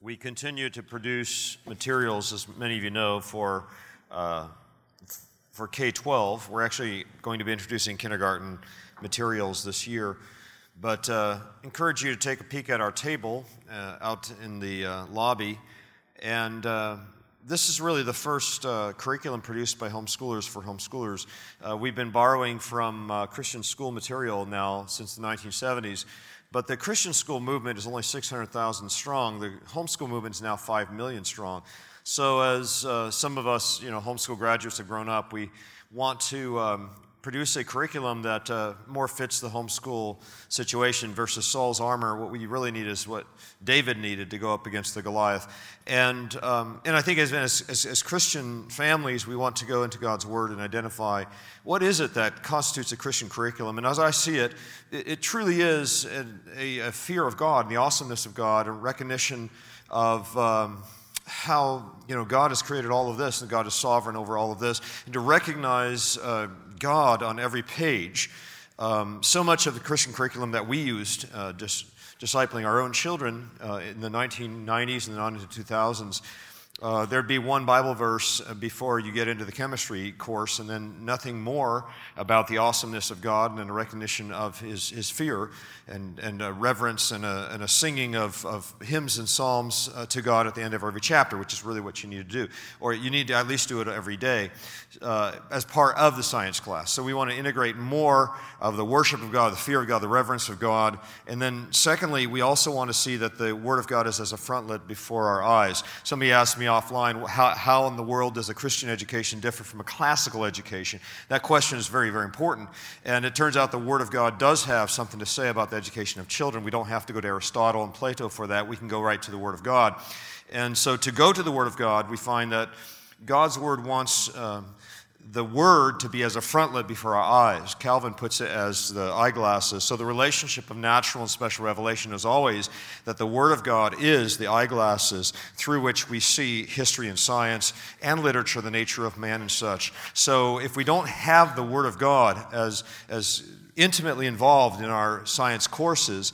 We continue to produce materials, as many of you know, for K-12. We're actually going to be introducing kindergarten materials this year, but encourage you to take a peek at our table out in the lobby. And this is really the first curriculum produced by homeschoolers for homeschoolers. We've been borrowing from Christian school material now since the 1970s. But the Christian school movement is only 600,000 strong. The homeschool movement is now 5 million strong. So as some of us, homeschool graduates have grown up, we want to produce a curriculum that more fits the homeschool situation versus Saul's armor. What we really need is what David needed to go up against the Goliath. And I think as Christian families, we want to go into God's Word and identify what is it that constitutes a Christian curriculum. And as I see it, it truly is a fear of God and the awesomeness of God, a recognition of how God has created all of this and God is sovereign over all of this, and to recognize God on every page. So much of the Christian curriculum that we used, just discipling our own children in the 1990s and on into the 2000s, there'd be one Bible verse before you get into the chemistry course, and then nothing more about the awesomeness of God and a recognition of His fear and a reverence and a singing of hymns and psalms to God at the end of every chapter, which is really what you need to do. Or you need to at least do it every day as part of the science class. So we want to integrate more of the worship of God, the fear of God, the reverence of God. And then secondly, we also want to see that the Word of God is as a frontlet before our eyes. Somebody asked me offline, how in the world does a Christian education differ from a classical education? That question is very, very important. And it turns out the Word of God does have something to say about the education of children. We don't have to go to Aristotle and Plato for that. We can go right to the Word of God. And so to go to the Word of God, we find that God's Word wants the Word to be as a frontlet before our eyes. Calvin puts it as the eyeglasses. So the relationship of natural and special revelation is always that the Word of God is the eyeglasses through which we see history and science and literature, the nature of man and such. So if we don't have the Word of God as intimately involved in our science courses,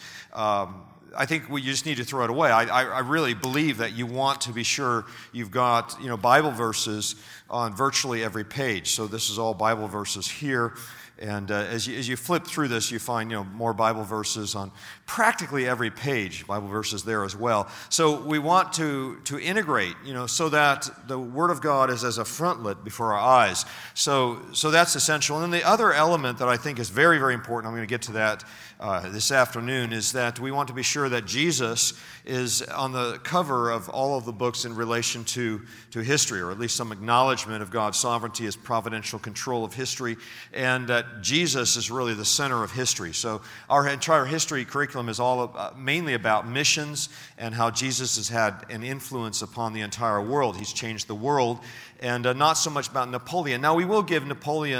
I think you just need to throw it away. I really believe that you want to be sure you've got Bible verses on virtually every page. So this is all Bible verses here. And as you flip through this, you find more Bible verses on practically every page, Bible verses there as well. So we want to integrate, so that the Word of God is as a frontlet before our eyes. So that's essential. And then the other element that I think is very, very important, I'm going to get to that this afternoon, is that we want to be sure that Jesus is on the cover of all of the books in relation to history, or at least some acknowledgement of God's sovereignty, His providential control of history, and that Jesus is really the center of history. So our entire history curriculum is all mainly about missions and how Jesus has had an influence upon the entire world. He's changed the world, and not so much about Napoleon. Now, we will give Napoleon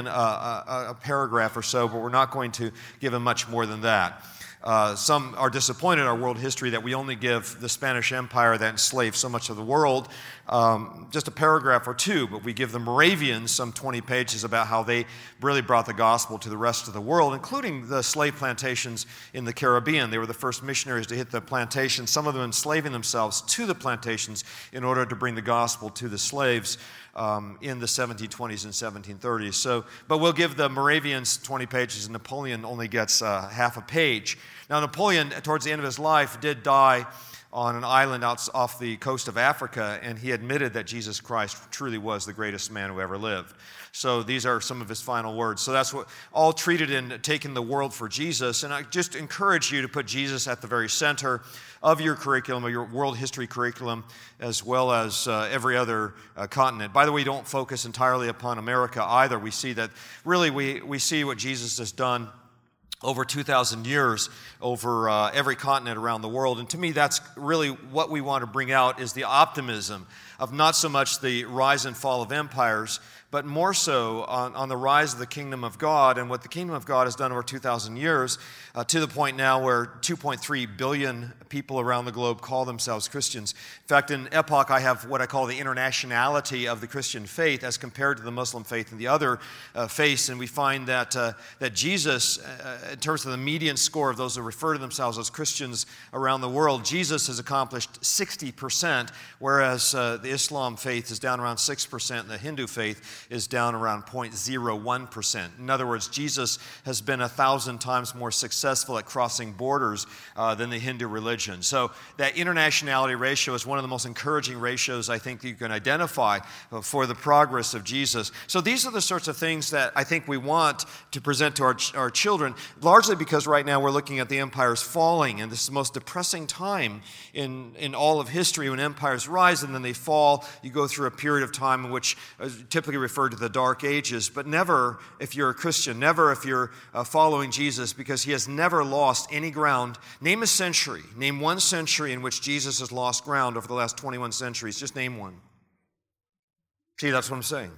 a paragraph or so, but we're not going to give him much more than that. Some are disappointed in our world history that we only give the Spanish Empire that enslaved so much of the world just a paragraph or two, but we give the Moravians some 20 pages about how they really brought the gospel to the rest of the world, including the slave plantations in the Caribbean. They were the first missionaries to hit the plantations, some of them enslaving themselves to the plantations in order to bring the gospel to the slaves in the 1720s and 1730s. But we'll give the Moravians 20 pages, and Napoleon only gets half a page. Now, Napoleon, towards the end of his life, did die on an island off the coast of Africa, and he admitted that Jesus Christ truly was the greatest man who ever lived. So these are some of his final words. So that's what all treated in taking the world for Jesus. And I just encourage you to put Jesus at the very center of your curriculum, of your world history curriculum, as well as every other continent. By the way, don't focus entirely upon America either. We see that really we see what Jesus has done over 2,000 years over every continent around the world. And to me, that's really what we want to bring out, is the optimism of not so much the rise and fall of empires, but more so on the rise of the kingdom of God and what the kingdom of God has done over 2,000 years, to the point now where 2.3 billion people around the globe call themselves Christians. In fact, in Epoch, I have what I call the internationality of the Christian faith as compared to the Muslim faith and the other faiths, and we find that Jesus, in terms of the median score of those who refer to themselves as Christians around the world, Jesus has accomplished 60%, whereas the Islam faith is down around 6%, and the Hindu faith is down around 0.01%. In other words, Jesus has been 1,000 times more successful at crossing borders than the Hindu religion. So that internationality ratio is one of the most encouraging ratios I think you can identify for the progress of Jesus. So these are the sorts of things that I think we want to present to our children, largely because right now we're looking at the empires falling, and this is the most depressing time in all of history when empires rise and then they fall. You go through a period of time in which typically referred to the Dark Ages, but never if you're a Christian, never if you're following Jesus, because he has never lost any ground. Name a century, name one century in which Jesus has lost ground over the last 21 centuries. Just name one. See, that's what I'm saying.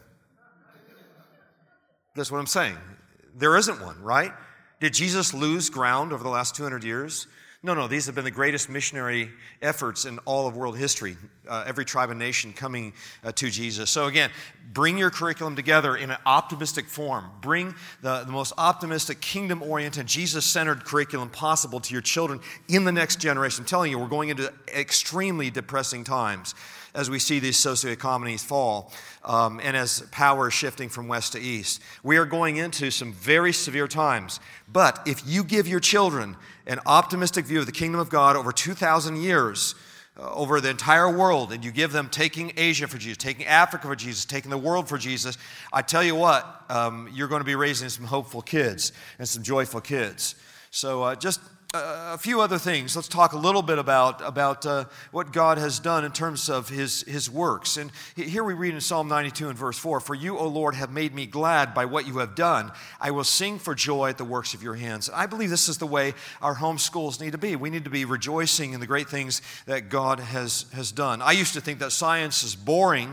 That's what I'm saying. There isn't one, right? Did Jesus lose ground over the last 200 years? No, these have been the greatest missionary efforts in all of world history, every tribe and nation coming to Jesus. So again, bring your curriculum together in an optimistic form. Bring the most optimistic, kingdom-oriented, Jesus-centered curriculum possible to your children in the next generation. I'm telling you, we're going into extremely depressing times as we see these socioeconomies fall and as power is shifting from west to east. We are going into some very severe times. But if you give your children an optimistic view of the kingdom of God over 2,000 years, over the entire world, and you give them taking Asia for Jesus, taking Africa for Jesus, taking the world for Jesus, I tell you what, you're going to be raising some hopeful kids and some joyful kids. So just a few other things. Let's talk a little bit about what God has done in terms of His works. And here we read in Psalm 92 and verse 4, "For you, O Lord, have made me glad by what you have done. I will sing for joy at the works of your hands." I believe this is the way our home schools need to be. We need to be rejoicing in the great things that God has done. I used to think that science is boring.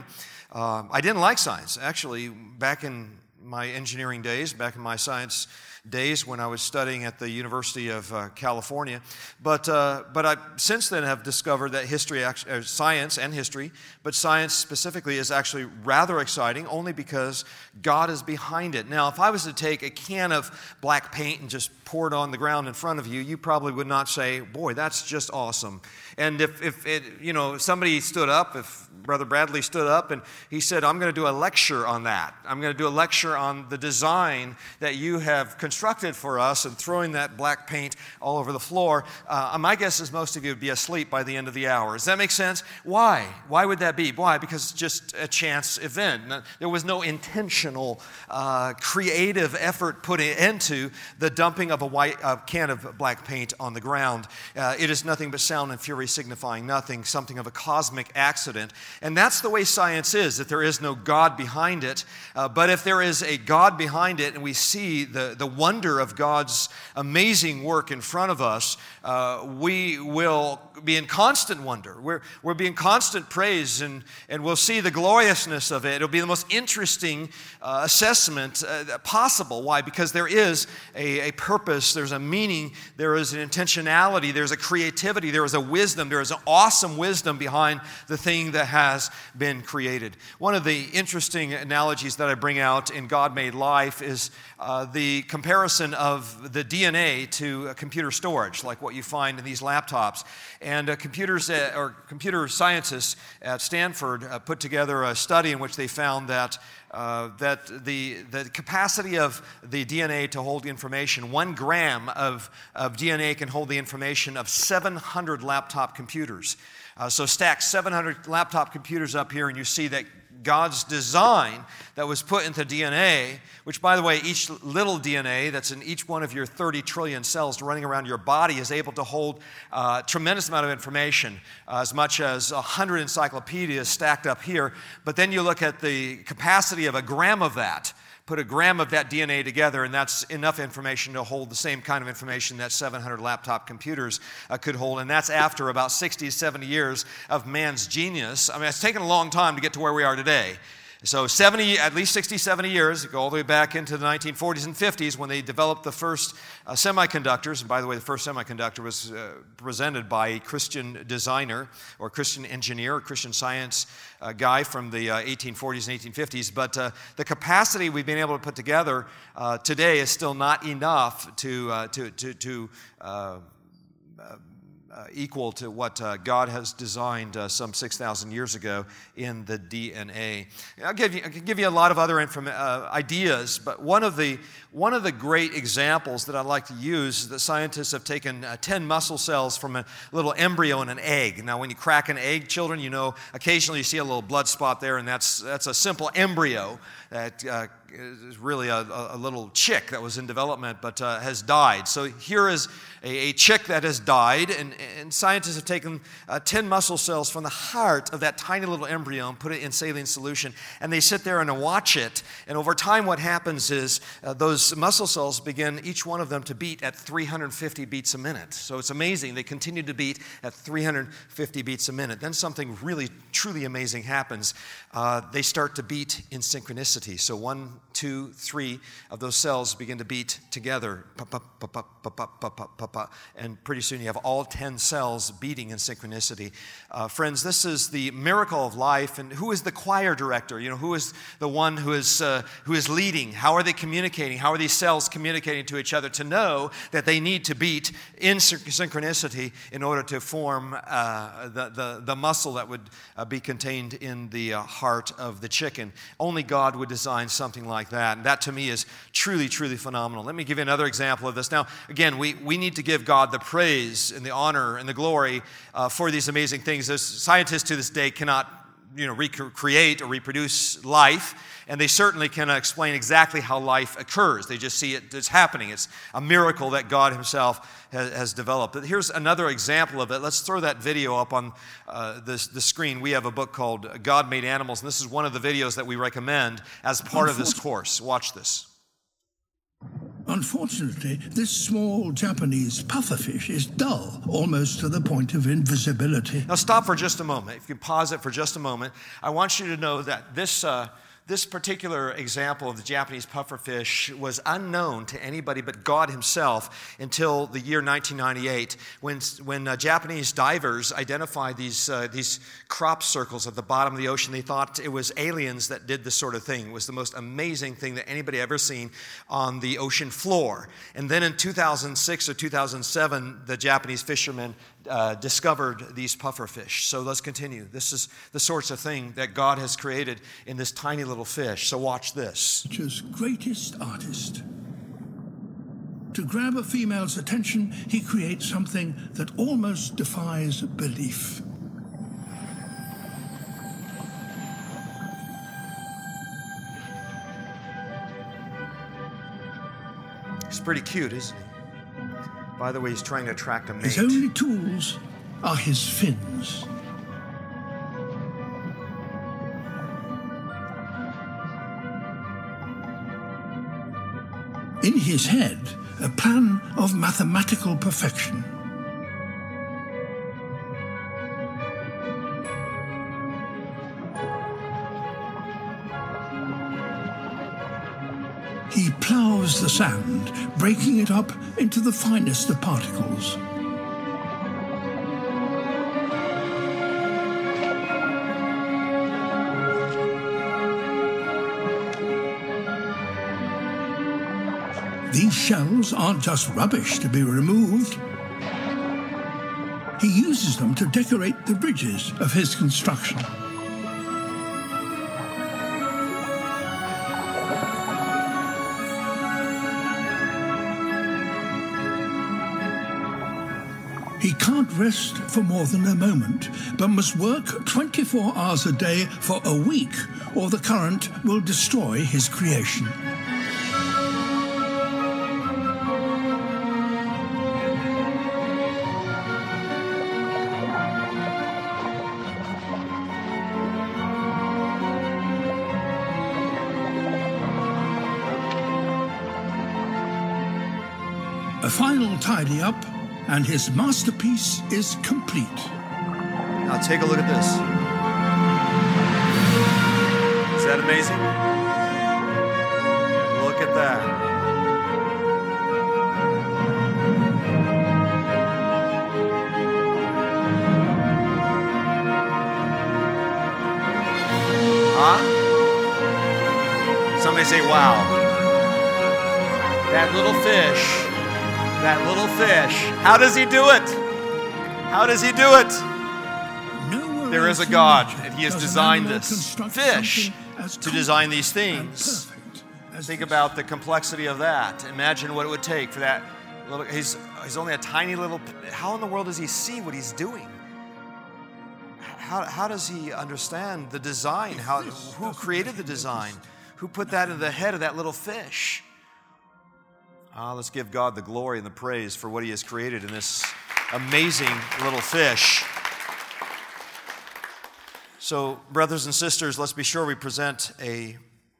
I didn't like science. Actually, back in my engineering days, back in my science days when I was studying at the University of California. But I since then have discovered that science and history, but science specifically is actually rather exciting only because God is behind it. Now, if I was to take a can of black paint and just pour it on the ground in front of you, you probably would not say, "Boy, that's just awesome." And if somebody stood up, if Brother Bradley stood up and he said, "I'm going to do a lecture on that. I'm going to do a lecture on the design that you have constructed for us," and throwing that black paint all over the floor, my guess is most of you would be asleep by the end of the hour. Does that make sense? Why? Why would that be? Why? Because it's just a chance event. There was no intentional, creative effort put into the dumping of a can of black paint on the ground. It is nothing but sound and fury signifying nothing, something of a cosmic accident. And that's the way science is, that there is no God behind it. But if there is a God behind it and we see the wonder of God's amazing work in front of us, we will be in constant wonder. We'll be in constant praise, and we'll see the gloriousness of it. It'll be the most interesting assessment possible. Why? Because there is a purpose, there's a meaning, there is an intentionality, there's a creativity, there is a wisdom, there is an awesome wisdom behind the thing that has been created. One of the interesting analogies that I bring out in God-Made Life is the comparison of the DNA to computer storage, like what you find in these laptops. And computer scientists at Stanford put together a study in which they found that the capacity of the DNA to hold information, 1 gram of DNA can hold the information of 700 laptop computers. So stack 700 laptop computers up here, and you see that God's design that was put into DNA, which, by the way, each little DNA that's in each one of your 30 trillion cells running around your body is able to hold a tremendous amount of information, as much as 100 encyclopedias stacked up here. But then you look at the capacity of a gram of that. Put a gram of that DNA together, and that's enough information to hold the same kind of information that 700 laptop computers could hold. And that's after about 60 to 70 years of man's genius. I mean, it's taken a long time to get to where we are today. So at least 60, 70 years, go all the way back into the 1940s and 50s when they developed the first semiconductors. And by the way, the first semiconductor was presented by a Christian designer or Christian engineer or Christian science guy from the 1840s and 1850s. But the capacity we've been able to put together today is still not enough to equal to what God has designed some 6,000 years ago in the DNA. I can give you a lot of other ideas, but one of the great examples that I'd like to use is that scientists have taken 10 muscle cells from a little embryo in an egg. Now, when you crack an egg, children, you know, occasionally you see a little blood spot there, and that's a simple embryo that is really a little chick that was in development but has died. So here is a chick that has died, and scientists have taken 10 muscle cells from the heart of that tiny little embryo and put it in saline solution, and they sit there and watch it. And over time what happens is those muscle cells begin, each one of them, to beat at 350 beats a minute. So it's amazing. They continue to beat at 350 beats a minute. Then something really, truly amazing happens. They start to beat in synchronicity. So 1, 2, 3 of those cells begin to beat together. And pretty soon you have all 10 cells beating in synchronicity. Friends, this is the miracle of life. And who is the choir director? You know, who is the one who is leading? How are they communicating? How are these cells communicating to each other to know that they need to beat in synchronicity in order to form the muscle that would be contained in the heart of the chicken? Only God would design something like that. And that to me is truly, truly phenomenal. Let me give you another example of this. Now, again, we need to give God the praise and the honor and the glory for these amazing things. Those scientists to this day cannot recreate or reproduce life, and they certainly cannot explain exactly how life occurs. They just see it's happening. It's a miracle that God himself has developed. But here's another example of it. Let's throw that video up on the screen. We have a book called God Made Animals, and this is one of the videos that we recommend as part of this course. Watch this. Unfortunately, this small Japanese pufferfish is dull, almost to the point of invisibility. Now stop for just a moment. If you pause it for just a moment, I want you to know that this particular example of the Japanese pufferfish was unknown to anybody but God himself until the year 1998, when Japanese divers identified these crop circles at the bottom of the ocean. They thought it was aliens that did this sort of thing. It was the most amazing thing that anybody ever seen on the ocean floor. And then in 2006 or 2007, the Japanese fishermen discovered these pufferfish. So let's continue. This is the sorts of thing that God has created in this tiny little fish. So watch this. Nature's greatest artist. To grab a female's attention, he creates something that almost defies belief. He's pretty cute, isn't he? By the way, he's trying to attract a mate. His only tools are his fins. In his head, a plan of mathematical perfection. He ploughs the sand, breaking it up into the finest of particles. These shells aren't just rubbish to be removed. He uses them to decorate the bridges of his construction. He can't rest for more than a moment, but must work 24 hours a day for a week, or the current will destroy his creation. A final tidy-up, and his masterpiece is complete. Now take a look at this. that amazing? Look at that. Huh? Somebody say, wow. That little fish. How does he do it? How does he do it? There is a God, and he has designed this fish to design these things. Think about the complexity of that. Imagine what it would take for that little, he's only a tiny little, how in the world does he see what he's doing? How does he understand the design? Who created the design? Who put that in the head of that little fish? Let's give God the glory and the praise for what he has created in this amazing little fish. So, brothers and sisters, let's be sure we present a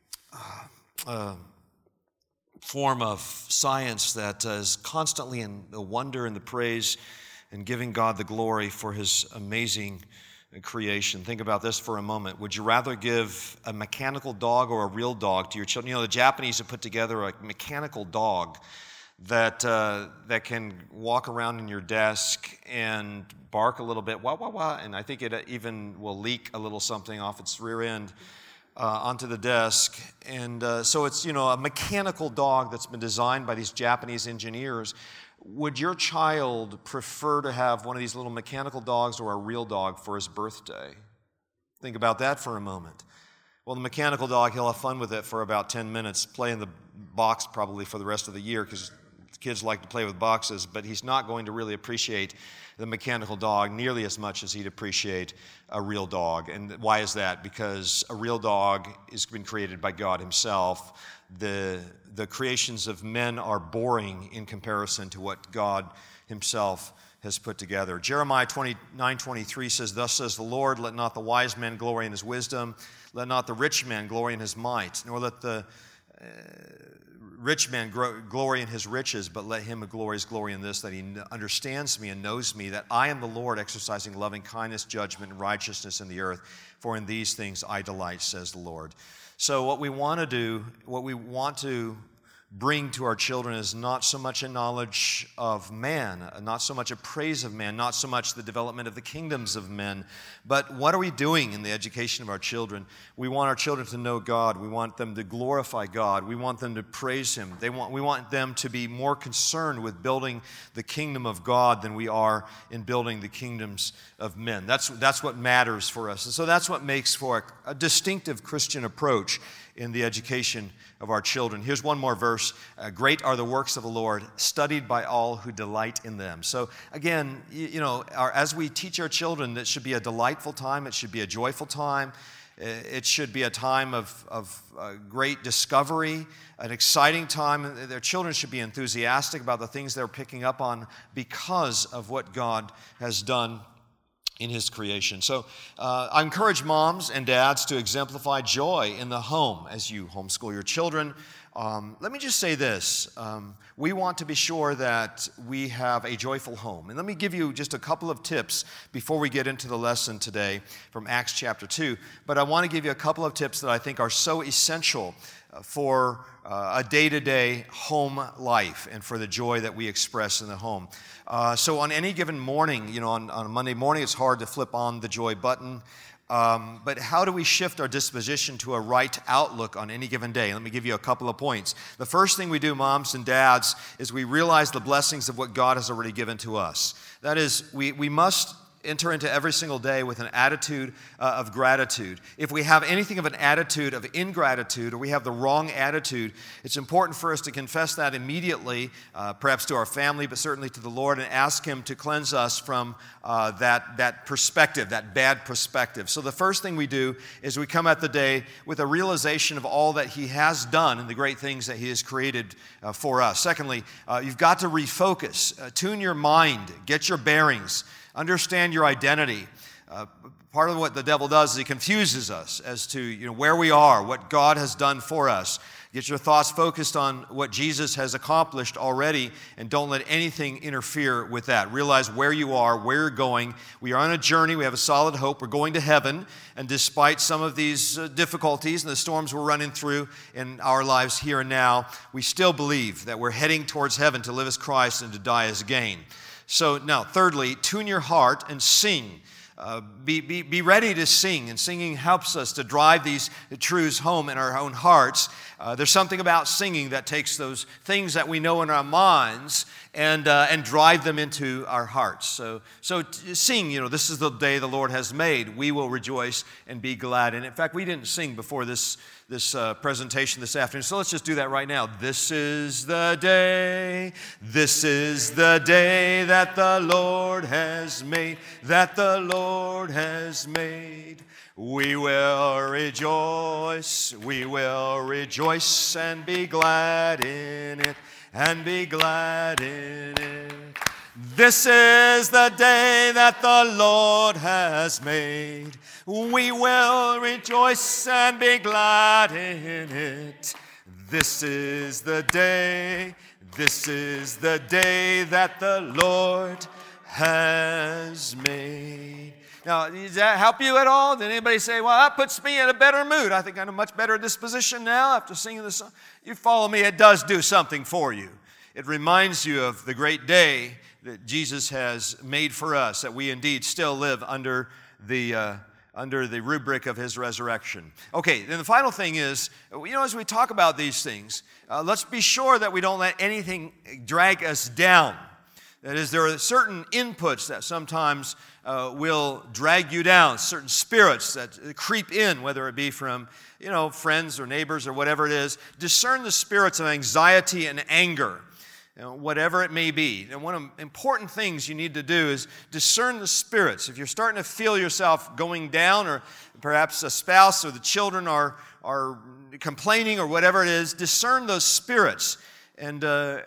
form of science that is constantly in the wonder and the praise and giving God the glory for his amazing creation. Think about this for a moment. Would you rather give a mechanical dog or a real dog to your children? You know, the Japanese have put together a mechanical dog that can walk around in your desk and bark a little bit, wah, wah, wah, and I think it even will leak a little something off its rear end onto the desk. And so it's, a mechanical dog that's been designed by these Japanese engineers. Would your child prefer to have one of these little mechanical dogs or a real dog for his birthday? Think about that for a moment. Well, the mechanical dog, he'll have fun with it for about 10 minutes, play in the box probably for the rest of the year because kids like to play with boxes, but he's not going to really appreciate the mechanical dog nearly as much as he'd appreciate a real dog. And why is that? Because a real dog has been created by God himself. The creations of men are boring in comparison to what God himself has put together. Jeremiah 29:23 says, "Thus says the Lord, let not the wise man glory in his wisdom, let not the rich man glory in his might, nor let the rich man glory in his riches, but let him who glories glory in this, that he understands me and knows me, that I am the Lord, exercising loving kindness, judgment, and righteousness in the earth. For in these things I delight, says the Lord." So what we want to do, what we want to bring to our children is not so much a knowledge of man, not so much a praise of man, not so much the development of the kingdoms of men, but what are we doing in the education of our children? We want our children to know God. We want them to glorify God. We want them to praise him. We want them to be more concerned with building the kingdom of God than we are in building the kingdoms of men. That's what matters for us. And so that's what makes for a distinctive Christian approach in the education of our children. Here's one more verse. Great are the works of the Lord, studied by all who delight in them. So again, as we teach our children, it should be a delightful time. It should be a joyful time. It should be a time of great discovery, an exciting time. Their children should be enthusiastic about the things they're picking up on because of what God has done in his creation. So I encourage moms and dads to exemplify joy in the home as you homeschool your children. Let me just say this. We want to be sure that we have a joyful home. And let me give you just a couple of tips before we get into the lesson today from Acts chapter 2. But I want to give you a couple of tips that I think are so essential for a day-to-day home life and for the joy that we express in the home. So on any given morning, on a Monday morning, it's hard to flip on the joy button. But how do we shift our disposition to a right outlook on any given day? Let me give you a couple of points. The first thing we do, moms and dads, is we realize the blessings of what God has already given to us. That is, we must enter into every single day with an attitude of gratitude. If we have anything of an attitude of ingratitude, or we have the wrong attitude, it's important for us to confess that immediately, perhaps to our family, but certainly to the Lord, and ask him to cleanse us from that perspective, that bad perspective. So the first thing we do is we come at the day with a realization of all that he has done and the great things that he has created for us. Secondly, you've got to refocus, tune your mind, get your bearings, understand your identity. Part of what the devil does is he confuses us as to where we are, what God has done for us, Get your thoughts focused on what Jesus has accomplished already, and don't let anything interfere with that. Realize where you are, where you're going. We are on a journey. We have a solid hope. We're going to heaven. And despite some of these difficulties and the storms we're running through in our lives here and now, we still believe that we're heading towards heaven to live as Christ and to die as gain. So now, thirdly, tune your heart and sing. Be ready to sing, and singing helps us to drive these truths home in our own hearts. There's something about singing that takes those things that we know in our minds and drive them into our hearts. So sing, this is the day the Lord has made. We will rejoice and be glad. And in fact, we didn't sing before this presentation this afternoon, so let's just do that right now. This is the day that the Lord has made, that the Lord has made. We will rejoice and be glad in it, and be glad in it. This is the day that the Lord has made. We will rejoice and be glad in it. This is the day that the Lord has made. Now, does that help you at all? Did anybody say, well, that puts me in a better mood? I think I'm in a much better disposition now after singing this song. You follow me, it does do something for you. It reminds you of the great day that Jesus has made for us, that we indeed still live under the rubric of His resurrection. Okay, then the final thing is, as we talk about these things, let's be sure that we don't let anything drag us down. That is, there are certain inputs that sometimes will drag you down, certain spirits that creep in, whether it be from, friends or neighbors or whatever it is. Discern the spirits of anxiety and anger, whatever it may be. And one of the important things you need to do is discern the spirits. If you're starting to feel yourself going down, or perhaps a spouse or the children are complaining or whatever it is, discern those spirits. And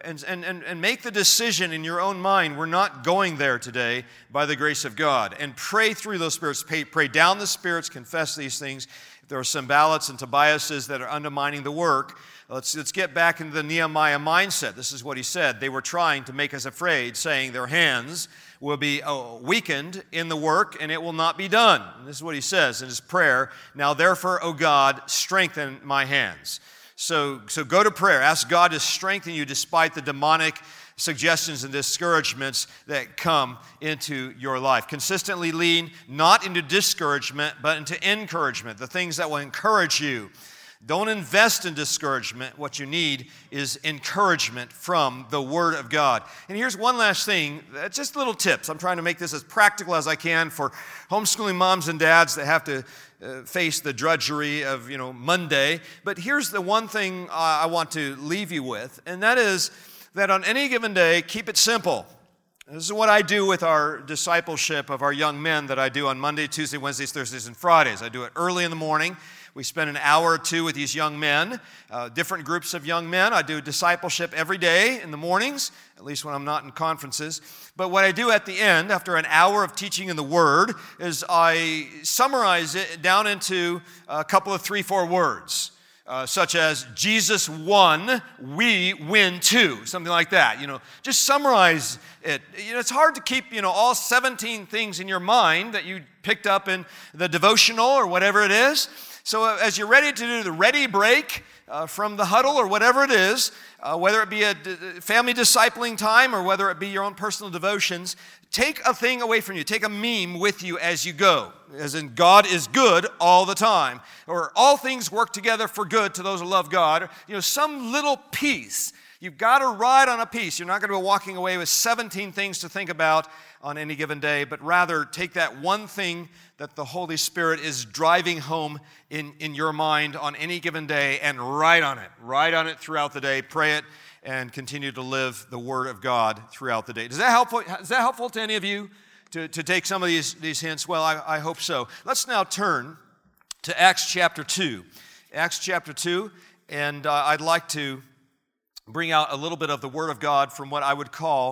make the decision in your own mind, we're not going there today by the grace of God. And pray through those spirits, pray down the spirits, confess these things. If there are Sanballats and Tobiases that are undermining the work, let's get back into the Nehemiah mindset. This is what he said. They were trying to make us afraid, saying their hands will be weakened in the work and it will not be done. And this is what he says in his prayer. Now therefore, O God, strengthen my hands. So go to prayer. Ask God to strengthen you despite the demonic suggestions and discouragements that come into your life. Consistently lean not into discouragement, but into encouragement, the things that will encourage you. Don't invest in discouragement. What you need is encouragement from the Word of God. And here's one last thing, just little tips. I'm trying to make this as practical as I can for homeschooling moms and dads that have to face the drudgery of, Monday. But here's the one thing I want to leave you with, and that is that on any given day, keep it simple. This is what I do with our discipleship of our young men that I do on Monday, Tuesday, Wednesdays, Thursdays, and Fridays. I do it early in the morning. We spend an hour or two with these young men, different groups of young men. I do discipleship every day in the mornings, at least when I'm not in conferences. But what I do at the end, after an hour of teaching in the Word, is I summarize it down into a couple of 3-4 words, such as Jesus won, we win too, something like that. Just summarize it. It's hard to keep, all 17 things in your mind that you picked up in the devotional or whatever it is. So as you're ready to do the ready break from the huddle or whatever it is, whether it be a family discipling time or whether it be your own personal devotions, take a thing away from you. Take a meme with you as you go, as in God is good all the time, or all things work together for good to those who love God, some little piece. You've got to ride on a piece. You're not going to be walking away with 17 things to think about on any given day, but rather take that one thing that the Holy Spirit is driving home in your mind on any given day and write on it. Write on it throughout the day. Pray it and continue to live the Word of God throughout the day. Is that helpful to any of you to take some of these hints? Well, I hope so. Let's now turn to Acts chapter 2. Acts chapter 2, and I'd like to bring out a little bit of the Word of God from what I would call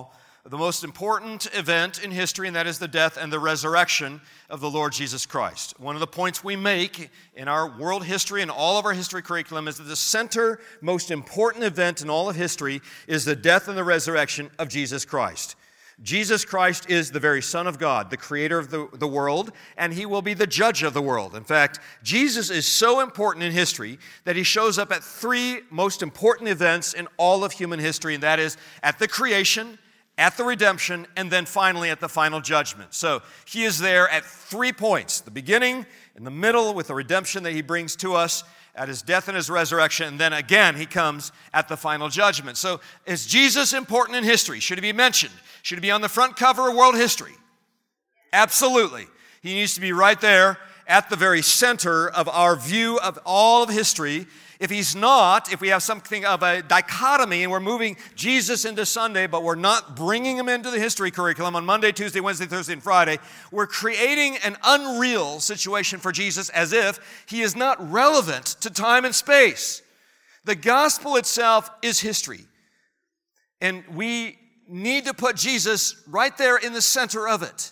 the most important event in history, and that is the death and the resurrection of the Lord Jesus Christ. One of the points we make in our world history and all of our history curriculum is that the center, most important event in all of history is the death and the resurrection of Jesus Christ. Jesus Christ is the very Son of God, the creator of the world, and he will be the judge of the world. In fact, Jesus is so important in history that he shows up at three most important events in all of human history, and that is at the creation, at the redemption, and then finally at the final judgment. So he is there at 3 points: the beginning, in the middle with the redemption that he brings to us, at his death and his resurrection, and then again he comes at the final judgment. So is Jesus important in history? Should he be mentioned? Should he be on the front cover of world history? Absolutely. He needs to be right there at the very center of our view of all of history. If he's not, if we have something of a dichotomy and we're moving Jesus into Sunday, but we're not bringing him into the history curriculum on Monday, Tuesday, Wednesday, Thursday, and Friday, we're creating an unreal situation for Jesus as if he is not relevant to time and space. The gospel itself is history. And we need to put Jesus right there in the center of it.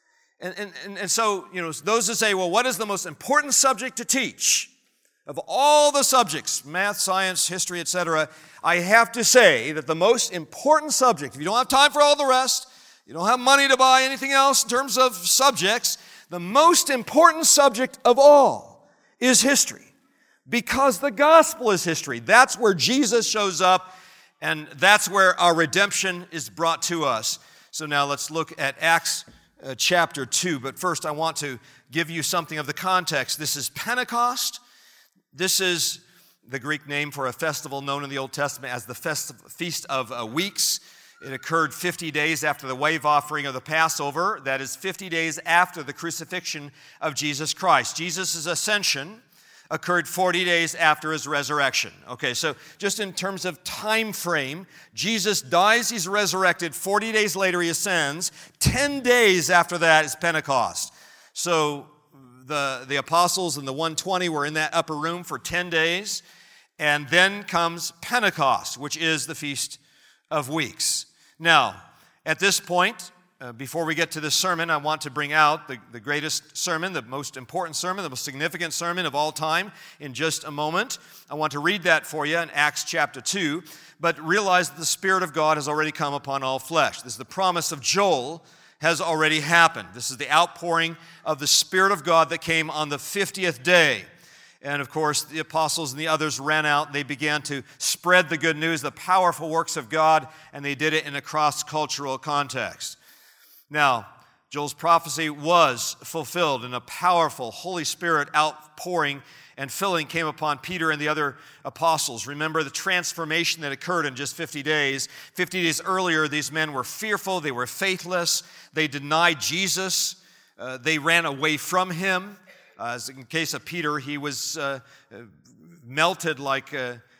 And so, those who say, well, what is the most important subject to teach? Of all the subjects, math, science, history, etc., I have to say that the most important subject, if you don't have time for all the rest, you don't have money to buy anything else in terms of subjects, the most important subject of all is history. Because the gospel is history. That's where Jesus shows up, and that's where our redemption is brought to us. So now let's look at Acts chapter 2. But first I want to give you something of the context. This is Pentecost. This is the Greek name for a festival known in the Old Testament as the Feast of Weeks. It occurred 50 days after the wave offering of the Passover. That is 50 days after the crucifixion of Jesus Christ. Jesus' ascension occurred 40 days after his resurrection. Okay, so just in terms of time frame, Jesus dies, he's resurrected. 40 days later, he ascends. 10 days after that is Pentecost. So the apostles and the 120 were in that upper room for 10 days. And then comes Pentecost, which is the Feast of Weeks. Now, at this point, before we get to this sermon, I want to bring out the greatest sermon, the most important sermon, the most significant sermon of all time in just a moment. I want to read that for you in Acts chapter 2, but realize that the Spirit of God has already come upon all flesh. This is the promise of Joel has already happened. This is the outpouring of the Spirit of God that came on the 50th day. And of course, the apostles and the others ran out and they began to spread the good news, the powerful works of God, and they did it in a cross-cultural context. Now, Joel's prophecy was fulfilled, and a powerful Holy Spirit outpouring and filling came upon Peter and the other apostles. Remember the transformation that occurred in just 50 days. 50 days earlier, these men were fearful, they were faithless, they denied Jesus, they ran away from him. As in case of Peter, he was melted like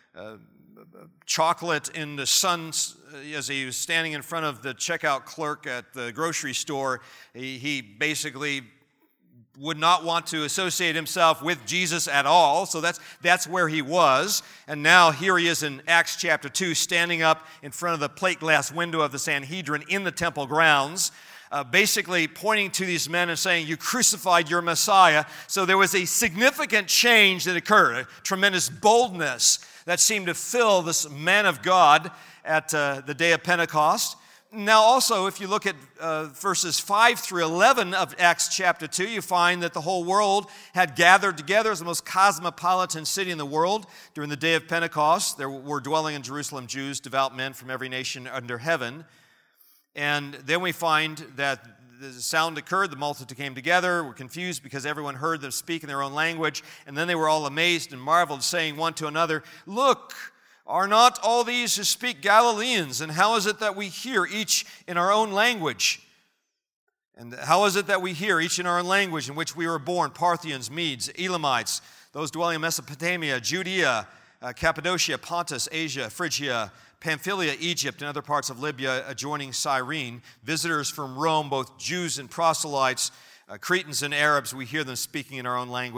chocolate in the sun as he was standing in front of the checkout clerk at the grocery store. He basically would not want to associate himself with Jesus at all. So that's where he was. And now here he is in Acts chapter 2, standing up in front of the plate glass window of the Sanhedrin in the temple grounds, basically pointing to these men and saying, you crucified your Messiah. So there was a significant change that occurred, a tremendous boldness that seemed to fill this man of God at the day of Pentecost. Now also, if you look at verses 5 through 11 of Acts chapter 2, you find that the whole world had gathered together as the most cosmopolitan city in the world during the day of Pentecost. There were dwelling in Jerusalem Jews, devout men from every nation under heaven. And then we find that the sound occurred, the multitude came together, were confused because everyone heard them speak in their own language. And then they were all amazed and marveled, saying one to another, look, are not all these who speak Galileans? And how is it that we hear each in our own language? And how is it that we hear each in our own language in which we were born? Parthians, Medes, Elamites, those dwelling in Mesopotamia, Judea, Cappadocia, Pontus, Asia, Phrygia, Pamphylia, Egypt, and other parts of Libya adjoining Cyrene, visitors from Rome, both Jews and proselytes, Cretans and Arabs, we hear them speaking in our own language,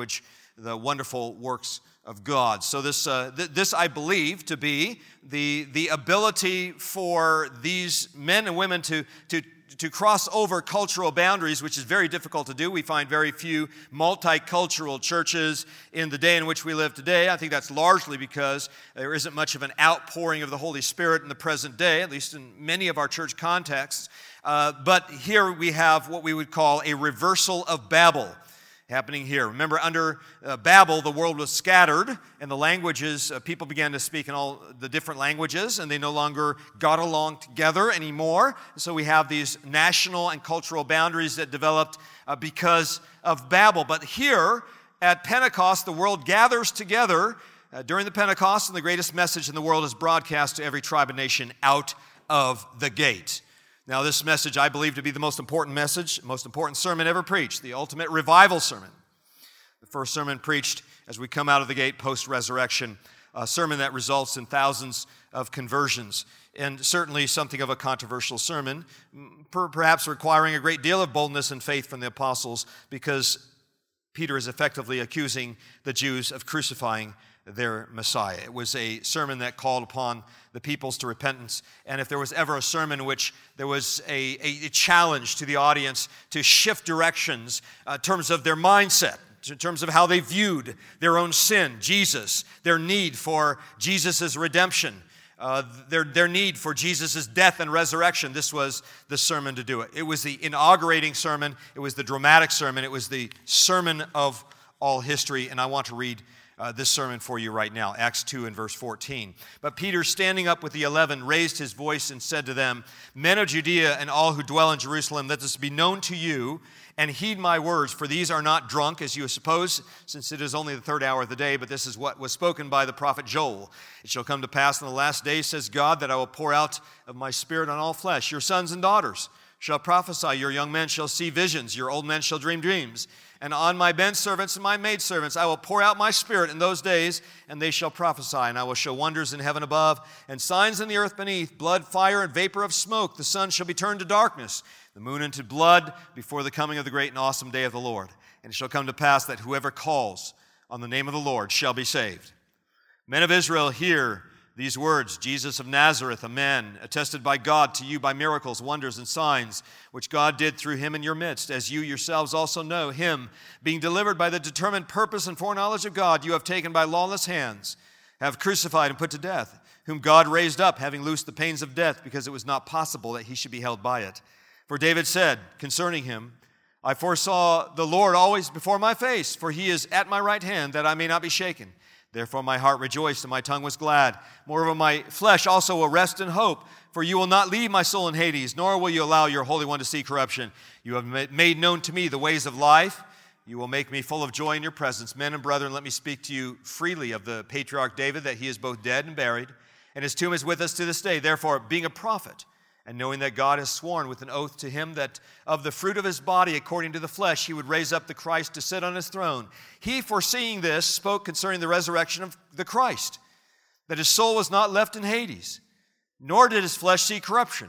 the wonderful works of God. So this I believe to be the ability for these men and women to cross over cultural boundaries, which is very difficult to do. We find very few multicultural churches in the day in which we live today. I think that's largely because there isn't much of an outpouring of the Holy Spirit in the present day, at least in many of our church contexts. But here we have what we would call a reversal of Babel happening here. Remember, under Babel, the world was scattered, and the languages, people began to speak in all the different languages, and they no longer got along together anymore. So we have these national and cultural boundaries that developed because of Babel. But here at Pentecost, the world gathers together during the Pentecost, and the greatest message in the world is broadcast to every tribe and nation out of the gate. Now, this message I believe to be the most important message, most important sermon ever preached, the ultimate revival sermon. The first sermon preached as we come out of the gate post-resurrection, a sermon that results in thousands of conversions, and certainly something of a controversial sermon, perhaps requiring a great deal of boldness and faith from the apostles, because Peter is effectively accusing the Jews of crucifying their Messiah. It was a sermon that called upon the peoples to repentance, and if there was ever a sermon in which there was a challenge to the audience to shift directions in terms of their mindset, in terms of how they viewed their own sin, Jesus, their need for Jesus' redemption, their need for Jesus' death and resurrection, this was the sermon to do it. It was the inaugurating sermon, it was the dramatic sermon, it was the sermon of all history, and I want to read this sermon for you right now, Acts 2 and verse 14. But Peter, standing up with the 11, raised his voice and said to them, "Men of Judea and all who dwell in Jerusalem, let this be known to you, and heed my words, for these are not drunk, as you suppose, since it is only the third hour of the day, but this is what was spoken by the prophet Joel. It shall come to pass in the last days, says God, that I will pour out of my spirit on all flesh. Your sons and daughters shall prophesy, your young men shall see visions, your old men shall dream dreams. And on my menservants and my maidservants I will pour out my spirit in those days, and they shall prophesy. And I will show wonders in heaven above, and signs in the earth beneath, blood, fire, and vapor of smoke. The sun shall be turned to darkness, the moon into blood, before the coming of the great and awesome day of the Lord. And it shall come to pass that whoever calls on the name of the Lord shall be saved. Men of Israel, hear these words, Jesus of Nazareth, a man attested by God to you by miracles, wonders, and signs, which God did through him in your midst, as you yourselves also know, him, being delivered by the determined purpose and foreknowledge of God, you have taken by lawless hands, have crucified and put to death, whom God raised up, having loosed the pains of death, because it was not possible that he should be held by it. For David said concerning him, I foresaw the Lord always before my face, for he is at my right hand, that I may not be shaken. Therefore my heart rejoiced and my tongue was glad. Moreover, my flesh also will rest in hope, for you will not leave my soul in Hades, nor will you allow your Holy One to see corruption. You have made known to me the ways of life. You will make me full of joy in your presence. Men and brethren, let me speak to you freely of the patriarch David, that he is both dead and buried, and his tomb is with us to this day. Therefore, being a prophet, and knowing that God has sworn with an oath to him that of the fruit of his body, according to the flesh, he would raise up the Christ to sit on his throne. He, foreseeing this, spoke concerning the resurrection of the Christ, that his soul was not left in Hades, nor did his flesh see corruption.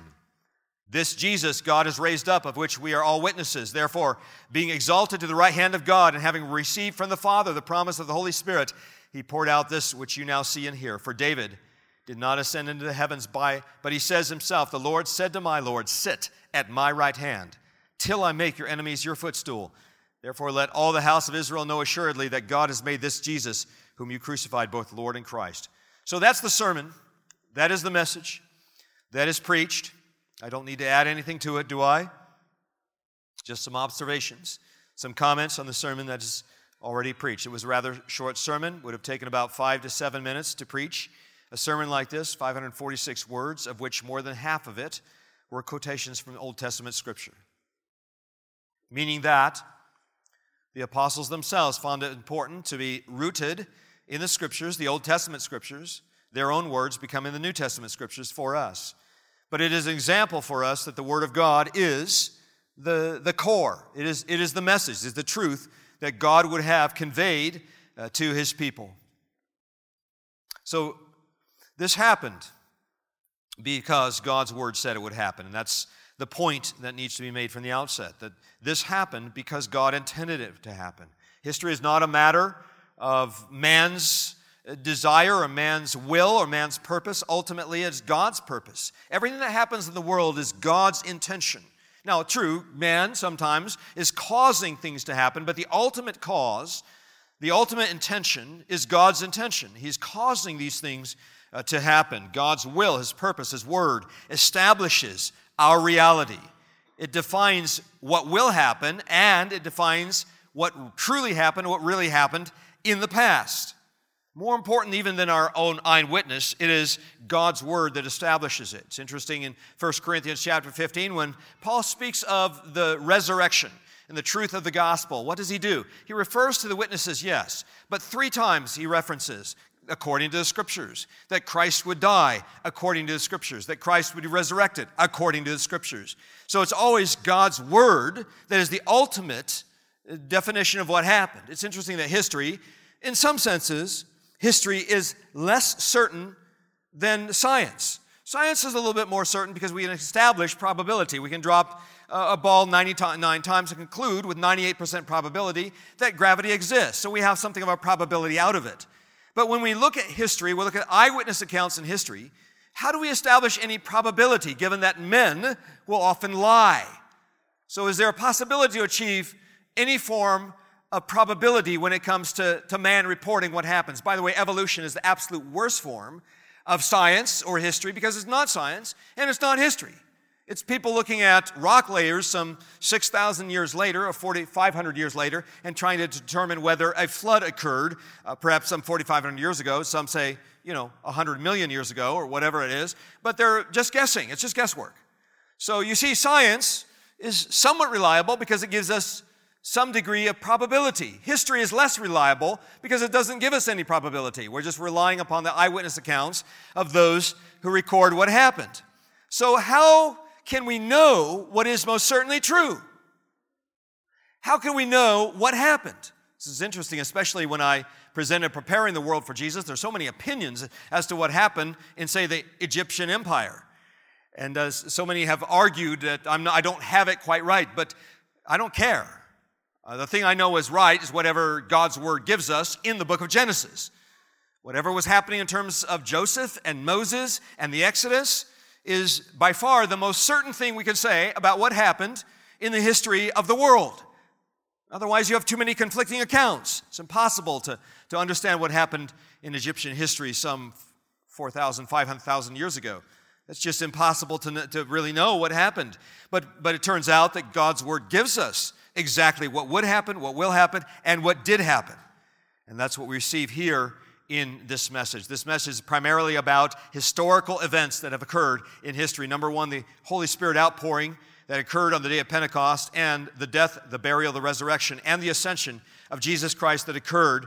This Jesus God has raised up, of which we are all witnesses. Therefore, being exalted to the right hand of God, and having received from the Father the promise of the Holy Spirit, he poured out this which you now see and hear. For David did not ascend into the heavens but he says himself, the Lord said to my Lord, sit at my right hand, till I make your enemies your footstool. Therefore let all the house of Israel know assuredly that God has made this Jesus, whom you crucified, both Lord and Christ. So that's the sermon. That is the message. That is preached. I don't need to add anything to it, do I? Just some observations, some comments on the sermon that is already preached. It was a rather short sermon. Would have taken about 5 to 7 minutes to preach. A sermon like this, 546 words, of which more than half of it were quotations from Old Testament Scripture. Meaning that the apostles themselves found it important to be rooted in the Scriptures, the Old Testament Scriptures, their own words becoming the New Testament Scriptures for us. But it is an example for us that the Word of God is the core. It is the message, is the truth that God would have conveyed to His people. So, this happened because God's Word said it would happen, and that's the point that needs to be made from the outset, that this happened because God intended it to happen. History is not a matter of man's desire or man's will or man's purpose. Ultimately, it's God's purpose. Everything that happens in the world is God's intention. Now, true, man sometimes is causing things to happen, but the ultimate cause, the ultimate intention is God's intention. He's causing these things to happen. God's will, His purpose, His word establishes our reality. It defines what will happen, and it defines what truly happened, what really happened in the past. More important even than our own eyewitness, it is God's word that establishes it. It's interesting in 1 Corinthians chapter 15 when Paul speaks of the resurrection and the truth of the gospel. What does he do? He refers to the witnesses, yes, but 3 times he references according to the Scriptures, that Christ would die according to the Scriptures, that Christ would be resurrected according to the Scriptures. So it's always God's word that is the ultimate definition of what happened. It's interesting that history, in some senses, history is less certain than science. Science is a little bit more certain because we can establish probability. We can drop a ball 99 times and conclude with 98% probability that gravity exists. So we have something of a probability out of it. But when we look at history, we look at eyewitness accounts in history, how do we establish any probability given that men will often lie? So is there a possibility to achieve any form of probability when it comes to man reporting what happens? By the way, evolution is the absolute worst form of science or history because it's not science and it's not history. It's people looking at rock layers some 6,000 years later or 4,500 years later and trying to determine whether a flood occurred, perhaps some 4,500 years ago. Some say, 100 million years ago or whatever it is. But they're just guessing. It's just guesswork. So you see, science is somewhat reliable because it gives us some degree of probability. History is less reliable because it doesn't give us any probability. We're just relying upon the eyewitness accounts of those who record what happened. So how can we know what is most certainly true? How can we know what happened? This is interesting, especially when I presented Preparing the World for Jesus. There's so many opinions as to what happened in, say, the Egyptian Empire. And so many have argued that I don't have it quite right, but I don't care. The thing I know is right is whatever God's word gives us in the book of Genesis. Whatever was happening in terms of Joseph and Moses and the Exodus is by far the most certain thing we can say about what happened in the history of the world. Otherwise, you have too many conflicting accounts. It's impossible to understand what happened in Egyptian history some 4,000, 500,000 years ago. It's just impossible to really know what happened. But it turns out that God's word gives us exactly what would happen, what will happen, and what did happen. And that's what we receive here in this message. This message is primarily about historical events that have occurred in history. Number one, the Holy Spirit outpouring that occurred on the day of Pentecost, and the death, the burial, the resurrection, and the ascension of Jesus Christ that occurred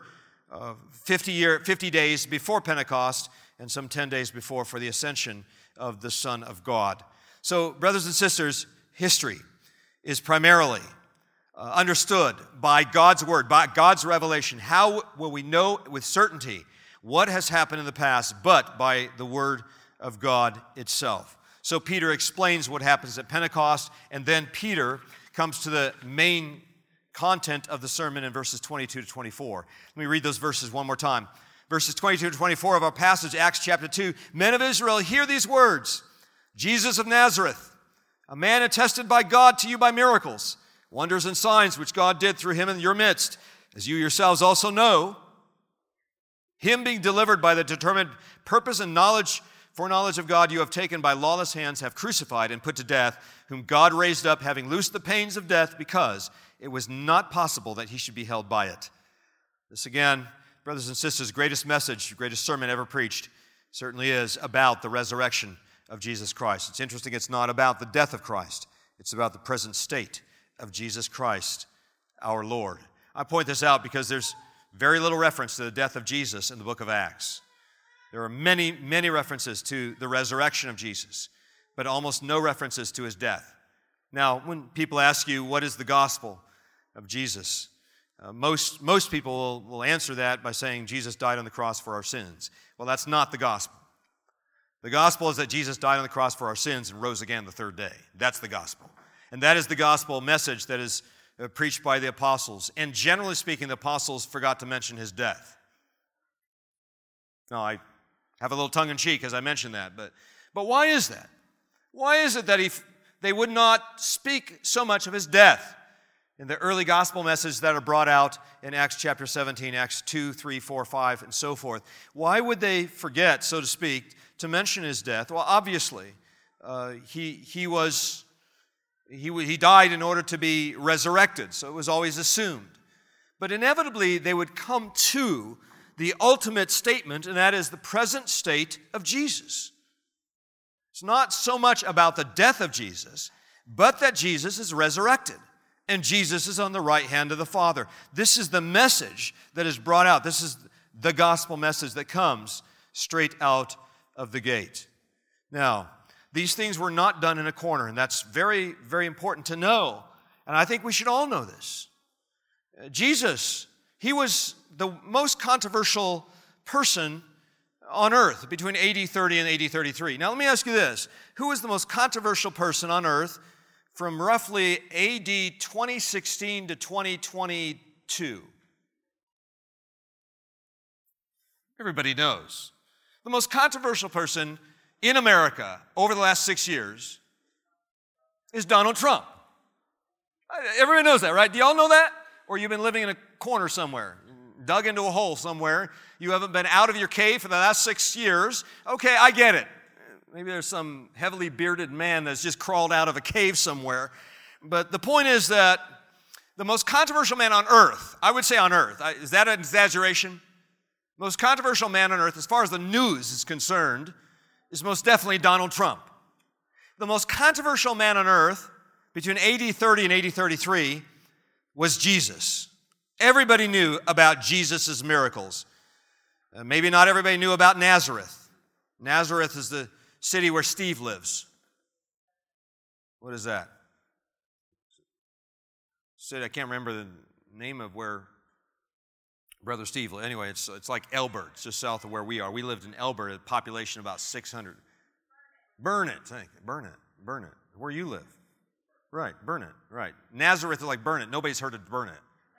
50 days before Pentecost and some 10 days before for the ascension of the Son of God. So, brothers and sisters, history is primarily understood by God's word, by God's revelation. How will we know with certainty what has happened in the past but by the word of God itself? So Peter explains what happens at Pentecost, and then Peter comes to the main content of the sermon in verses 22 to 24. Let me read those verses one more time. Verses 22 to 24 of our passage, Acts chapter 2. Men of Israel, hear these words. Jesus of Nazareth, a man attested by God to you by miracles, wonders and signs which God did through him in your midst, as you yourselves also know, him being delivered by the determined purpose and foreknowledge of God you have taken by lawless hands, have crucified and put to death, whom God raised up, having loosed the pains of death, because it was not possible that he should be held by it. This again, brothers and sisters, greatest message, greatest sermon ever preached, certainly is about the resurrection of Jesus Christ. It's interesting, it's not about the death of Christ. It's about the present state of Jesus Christ, our Lord. I point this out because there's very little reference to the death of Jesus in the book of Acts. There are many, many references to the resurrection of Jesus, but almost no references to his death. Now, when people ask you, what is the gospel of Jesus? Most people will answer that by saying Jesus died on the cross for our sins. Well, that's not the gospel. The gospel is that Jesus died on the cross for our sins and rose again the third day. That's the gospel. And that is the gospel message that is preached by the apostles. And generally speaking, the apostles forgot to mention his death. Now, I have a little tongue-in-cheek as I mention that, but why is that? Why is it that they would not speak so much of his death in the early gospel messages that are brought out in Acts chapter 17, Acts 2, 3, 4, 5, and so forth? Why would they forget, so to speak, to mention his death? Well, obviously, he died in order to be resurrected, so it was always assumed. But inevitably, they would come to the ultimate statement, and that is the present state of Jesus. It's not so much about the death of Jesus, but that Jesus is resurrected, and Jesus is on the right hand of the Father. This is the message that is brought out. This is the gospel message that comes straight out of the gate. Now, these things were not done in a corner, and that's very, very important to know. And I think we should all know this. Jesus, he was the most controversial person on earth between AD 30 and AD 33. Now, let me ask you this. Who was the most controversial person on earth from roughly AD 2016 to 2022? Everybody knows. The most controversial person in America over the last 6 years is Donald Trump. Everybody knows that, right? Do y'all know that? Or you've been living in a corner somewhere, dug into a hole somewhere. You haven't been out of your cave for the last 6 years. Okay, I get it. Maybe there's some heavily bearded man that's just crawled out of a cave somewhere. But the point is that the most controversial man on earth, I would say on earth, is that an exaggeration? Most controversial man on earth, as far as the news is concerned, is most definitely Donald Trump. The most controversial man on earth between AD 30 and AD 33 was Jesus. Everybody knew about Jesus' miracles. Maybe not everybody knew about Nazareth. Nazareth is the city where Steve lives. What is that? City, I can't remember the name of where Brother Steve lived. Anyway, it's like Elbert. It's just south of where we are. We lived in Elbert, a population of about 600. Burnet. Where you live. Right, Burnet, right. Nazareth is like Burnet. Nobody's heard of Burnet.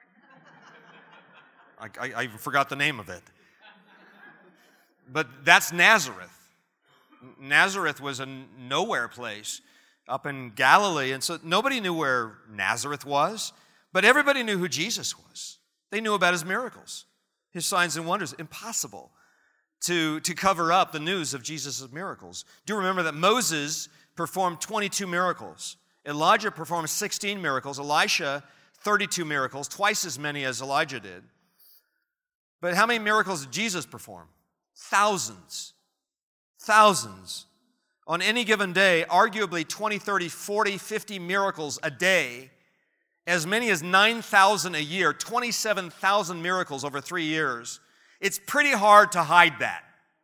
I even forgot the name of it. But that's Nazareth. Nazareth was a nowhere place up in Galilee, and so nobody knew where Nazareth was, but everybody knew who Jesus was. They knew about his miracles, his signs and wonders. Impossible to cover up the news of Jesus' miracles. Do remember that Moses performed 22 miracles. Elijah performed 16 miracles. Elisha, 32 miracles, twice as many as Elijah did. But how many miracles did Jesus perform? Thousands. Thousands. On any given day, arguably 20, 30, 40, 50 miracles a day, as many as 9,000 a year, 27,000 miracles over 3 years. It's pretty hard to hide that.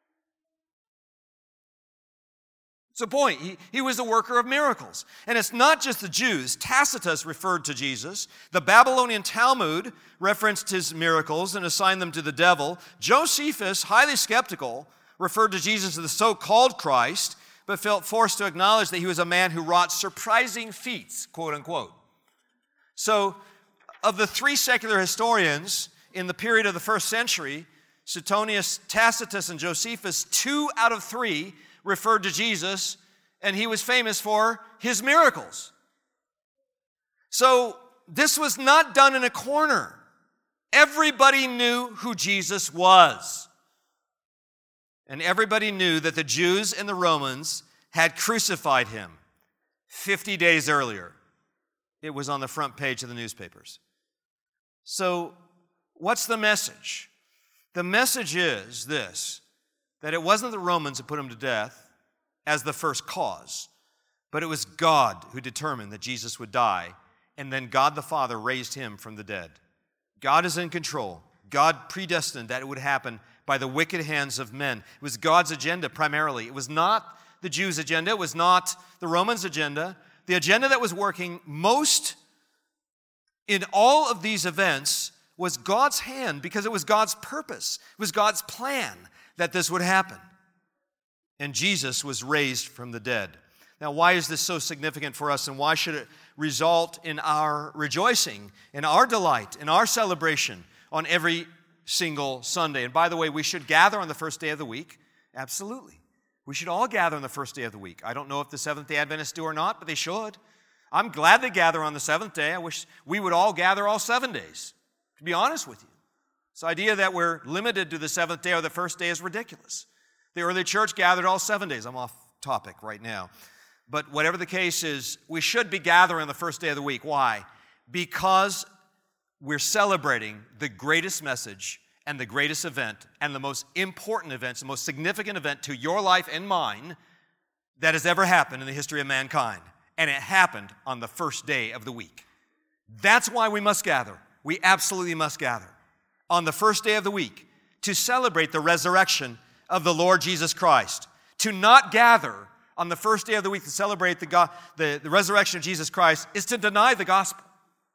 It's the point. He was the worker of miracles. And it's not just the Jews. Tacitus referred to Jesus. The Babylonian Talmud referenced his miracles and assigned them to the devil. Josephus, highly skeptical, referred to Jesus as the so-called Christ, but felt forced to acknowledge that he was a man who wrought surprising feats, quote unquote. So, of the three secular historians in the period of the first century, Suetonius, Tacitus, and Josephus, 2 out of 3 referred to Jesus, and he was famous for his miracles. So, this was not done in a corner. Everybody knew who Jesus was. And everybody knew that the Jews and the Romans had crucified him 50 days earlier. It was on the front page of the newspapers. So, what's the message? The message is this, that it wasn't the Romans who put him to death as the first cause, but it was God who determined that Jesus would die, and then God the Father raised him from the dead. God is in control. God predestined that it would happen by the wicked hands of men. It was God's agenda primarily. It was not the Jews' agenda. It was not the Romans' agenda. The agenda that was working most in all of these events was God's hand, because it was God's purpose. It was God's plan that this would happen. And Jesus was raised from the dead. Now, why is this so significant for us, and why should it result in our rejoicing, in our delight, in our celebration on every single Sunday. And by the way, we should gather on the first day of the week. Absolutely. We should all gather on the first day of the week. I don't know if the Seventh-day Adventists do or not, but they should. I'm glad they gather on the seventh day. I wish we would all gather all 7 days, to be honest with you. This idea that we're limited to the seventh day or the first day is ridiculous. The early church gathered all 7 days. I'm off topic right now. But whatever the case is, we should be gathering on the first day of the week. Why? Because we're celebrating the greatest message and the greatest event and the most important events, the most significant event to your life and mine that has ever happened in the history of mankind. And it happened on the first day of the week. That's why we must gather. We absolutely must gather on the first day of the week to celebrate the resurrection of the Lord Jesus Christ. To not gather on the first day of the week to celebrate the resurrection of Jesus Christ is to deny the gospel.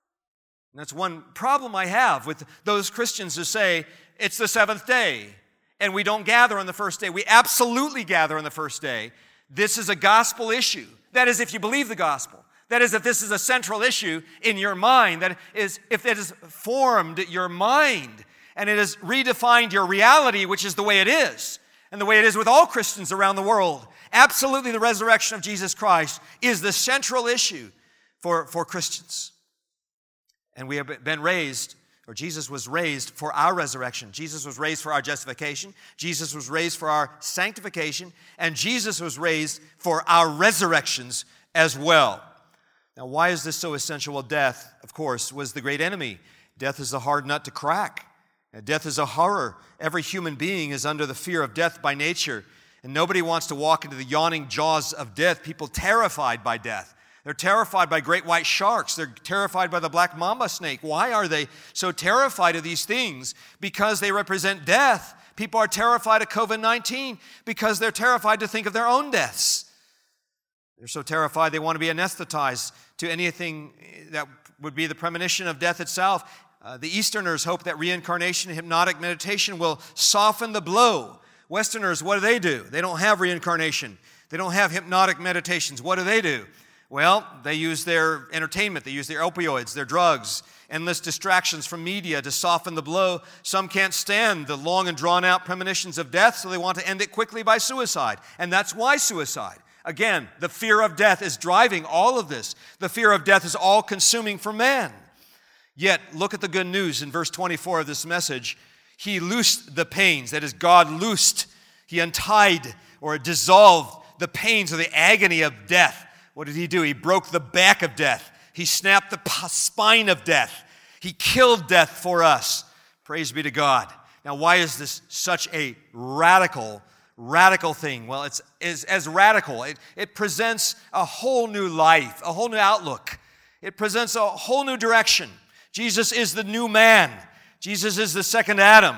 And that's one problem I have with those Christians who say it's the seventh day and we don't gather on the first day. We absolutely gather on the first day. This is a gospel issue. That is, if you believe the gospel. That is, if this is a central issue in your mind. That is, if it has formed your mind and it has redefined your reality, which is the way it is, and the way it is with all Christians around the world. Absolutely, the resurrection of Jesus Christ is the central issue for Christians. And we have been raised, or Jesus was raised for our resurrection. Jesus was raised for our justification. Jesus was raised for our sanctification. And Jesus was raised for our resurrections as well. Now, why is this so essential? Well, death, of course, was the great enemy. Death is a hard nut to crack. Death is a horror. Every human being is under the fear of death by nature. And nobody wants to walk into the yawning jaws of death. People terrified by death. They're terrified by great white sharks. They're terrified by the black mamba snake. Why are they so terrified of these things? Because they represent death. People are terrified of COVID-19 because they're terrified to think of their own deaths. They're so terrified they want to be anesthetized to anything that would be the premonition of death itself. The Easterners hope that reincarnation and hypnotic meditation will soften the blow. Westerners, what do? They don't have reincarnation. They don't have hypnotic meditations. What do? Well, they use their entertainment, they use their opioids, their drugs, endless distractions from media to soften the blow. Some can't stand the long and drawn-out premonitions of death, so they want to end it quickly by suicide. And that's why suicide. Again, the fear of death is driving all of this. The fear of death is all-consuming for man. Yet, look at the good news in verse 24 of this message. He loosed the pains, that is, God loosed, He untied or dissolved the pains or the agony of death. What did He do? He broke the back of death. He snapped the spine of death. He killed death for us. Praise be to God. Now, why is this such a radical thing? Well, it's as radical. It presents a whole new life, a whole new outlook. It presents a whole new direction. Jesus is the new man. Jesus is the second Adam.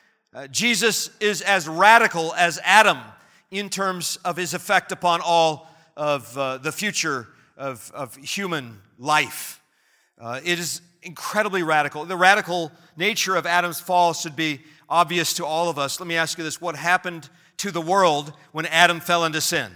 Jesus is as radical as Adam in terms of His effect upon all of the future of human life. It is incredibly radical. The radical nature of Adam's fall should be obvious to all of us. Let me ask you this. What happened to the world when Adam fell into sin?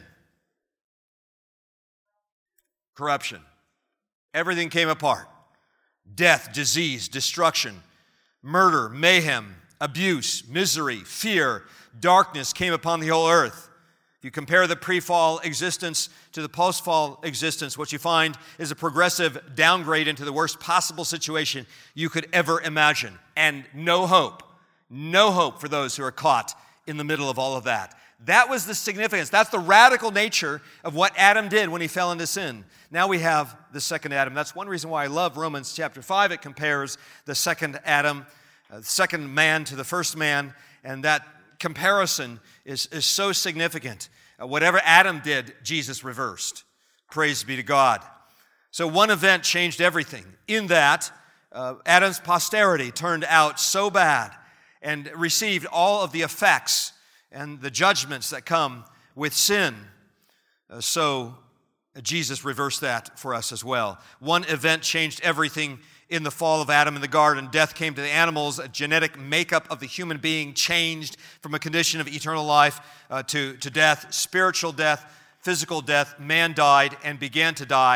Corruption. Everything came apart. Death, disease, destruction, murder, mayhem, abuse, misery, fear, darkness came upon the whole earth. If you compare the pre-fall existence to the post-fall existence, what you find is a progressive downgrade into the worst possible situation you could ever imagine. And no hope for those who are caught in the middle of all of that. That was the significance. That's the radical nature of what Adam did when he fell into sin. Now we have the second Adam. That's one reason why I love Romans chapter 5. It compares the second Adam, the second man to the first man, and that comparison is so significant. Whatever Adam did, Jesus reversed. Praise be to God. So one event changed everything. In that, Adam's posterity turned out so bad and received all of the effects and the judgments that come with sin. So Jesus reversed that for us as well. One event changed everything in the fall of Adam in the garden. Death came to the animals. A genetic makeup of the human being changed from a condition of eternal life to death, spiritual death, physical death. Man died and began to die.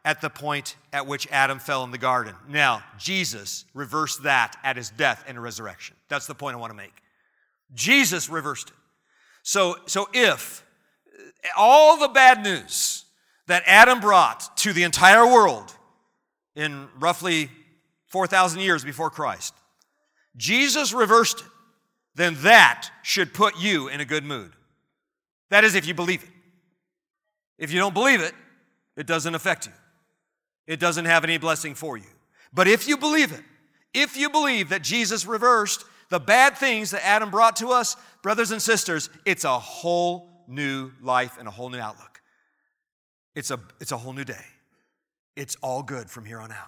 at the point at which Adam fell in the garden. Now, Jesus reversed that at his death and resurrection. That's the point I want to make. Jesus reversed it. So if all the bad news that Adam brought to the entire world in roughly 4,000 years before Christ, Jesus reversed it, then that should put you in a good mood. That is, if you believe it. If you don't believe it, it doesn't affect you. It doesn't have any blessing for you. But if you believe it, if you believe that Jesus reversed the bad things that Adam brought to us, brothers and sisters, it's a whole new life and a whole new outlook. It's a whole new day. It's all good from here on out.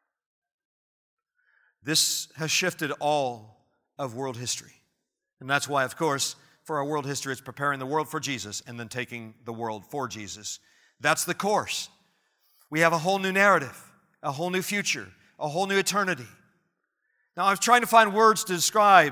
This has shifted all of world history. And that's why, of course, for our world history, it's preparing the world for Jesus and then taking the world for Jesus. That's the course. We have a whole new narrative, a whole new future, a whole new eternity. Now, I was trying to find words to describe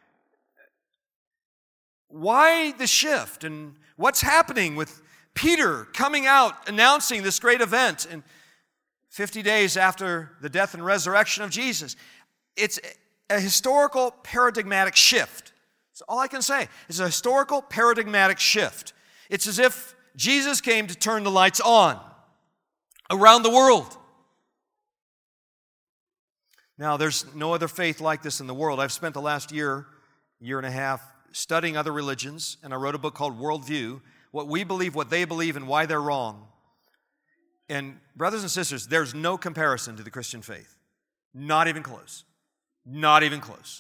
why the shift and what's happening with Peter coming out announcing this great event and 50 days after the death and resurrection of Jesus. It's a historical paradigmatic shift. That's all I can say. It's a historical paradigmatic shift. It's as if Jesus came to turn the lights on around the world. Now, there's no other faith like this in the world. I've spent the last year and a half, studying other religions, and I wrote a book called Worldview, what we believe, what they believe, and why they're wrong. And brothers and sisters, there's no comparison to the Christian faith. Not even close. Not even close.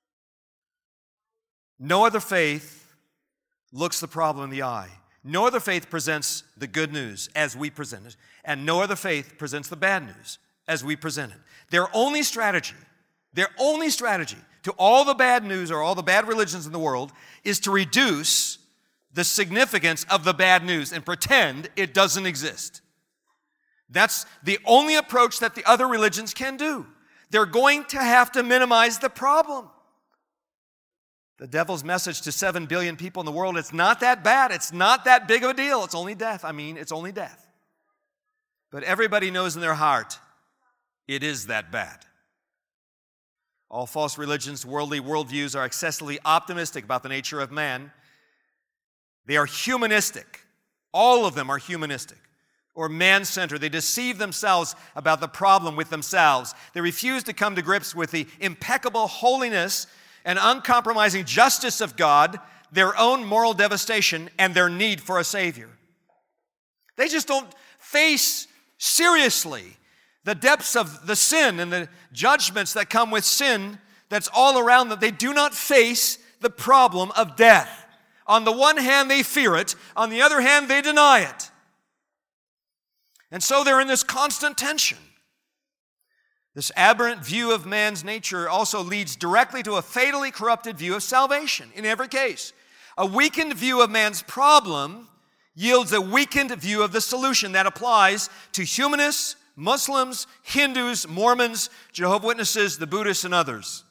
No other faith looks the problem in the eye. No other faith presents the good news as we present it, and no other faith presents the bad news as we present it. Their only strategy to all the bad news or all the bad religions in the world is to reduce the significance of the bad news and pretend it doesn't exist. That's the only approach that the other religions can do. They're going to have to minimize the problem. The devil's message to 7 billion people in the world, it's not that bad. It's not that big of a deal. It's only death. It's only death. But everybody knows in their heart, it is that bad. All false religions, worldly worldviews are excessively optimistic about the nature of man. They are humanistic. All of them are humanistic or man-centered. They deceive themselves about the problem with themselves. They refuse to come to grips with the impeccable holiness and uncompromising justice of God, their own moral devastation, and their need for a Savior. They just don't face seriously the depths of the sin and the judgments that come with sin that's all around them. They do not face the problem of death. On the one hand, they fear it. On the other hand, they deny it. And so they're in this constant tension. This aberrant view of man's nature also leads directly to a fatally corrupted view of salvation in every case. A weakened view of man's problem yields a weakened view of the solution that applies to humanists, Muslims, Hindus, Mormons, Jehovah's Witnesses, the Buddhists, and others.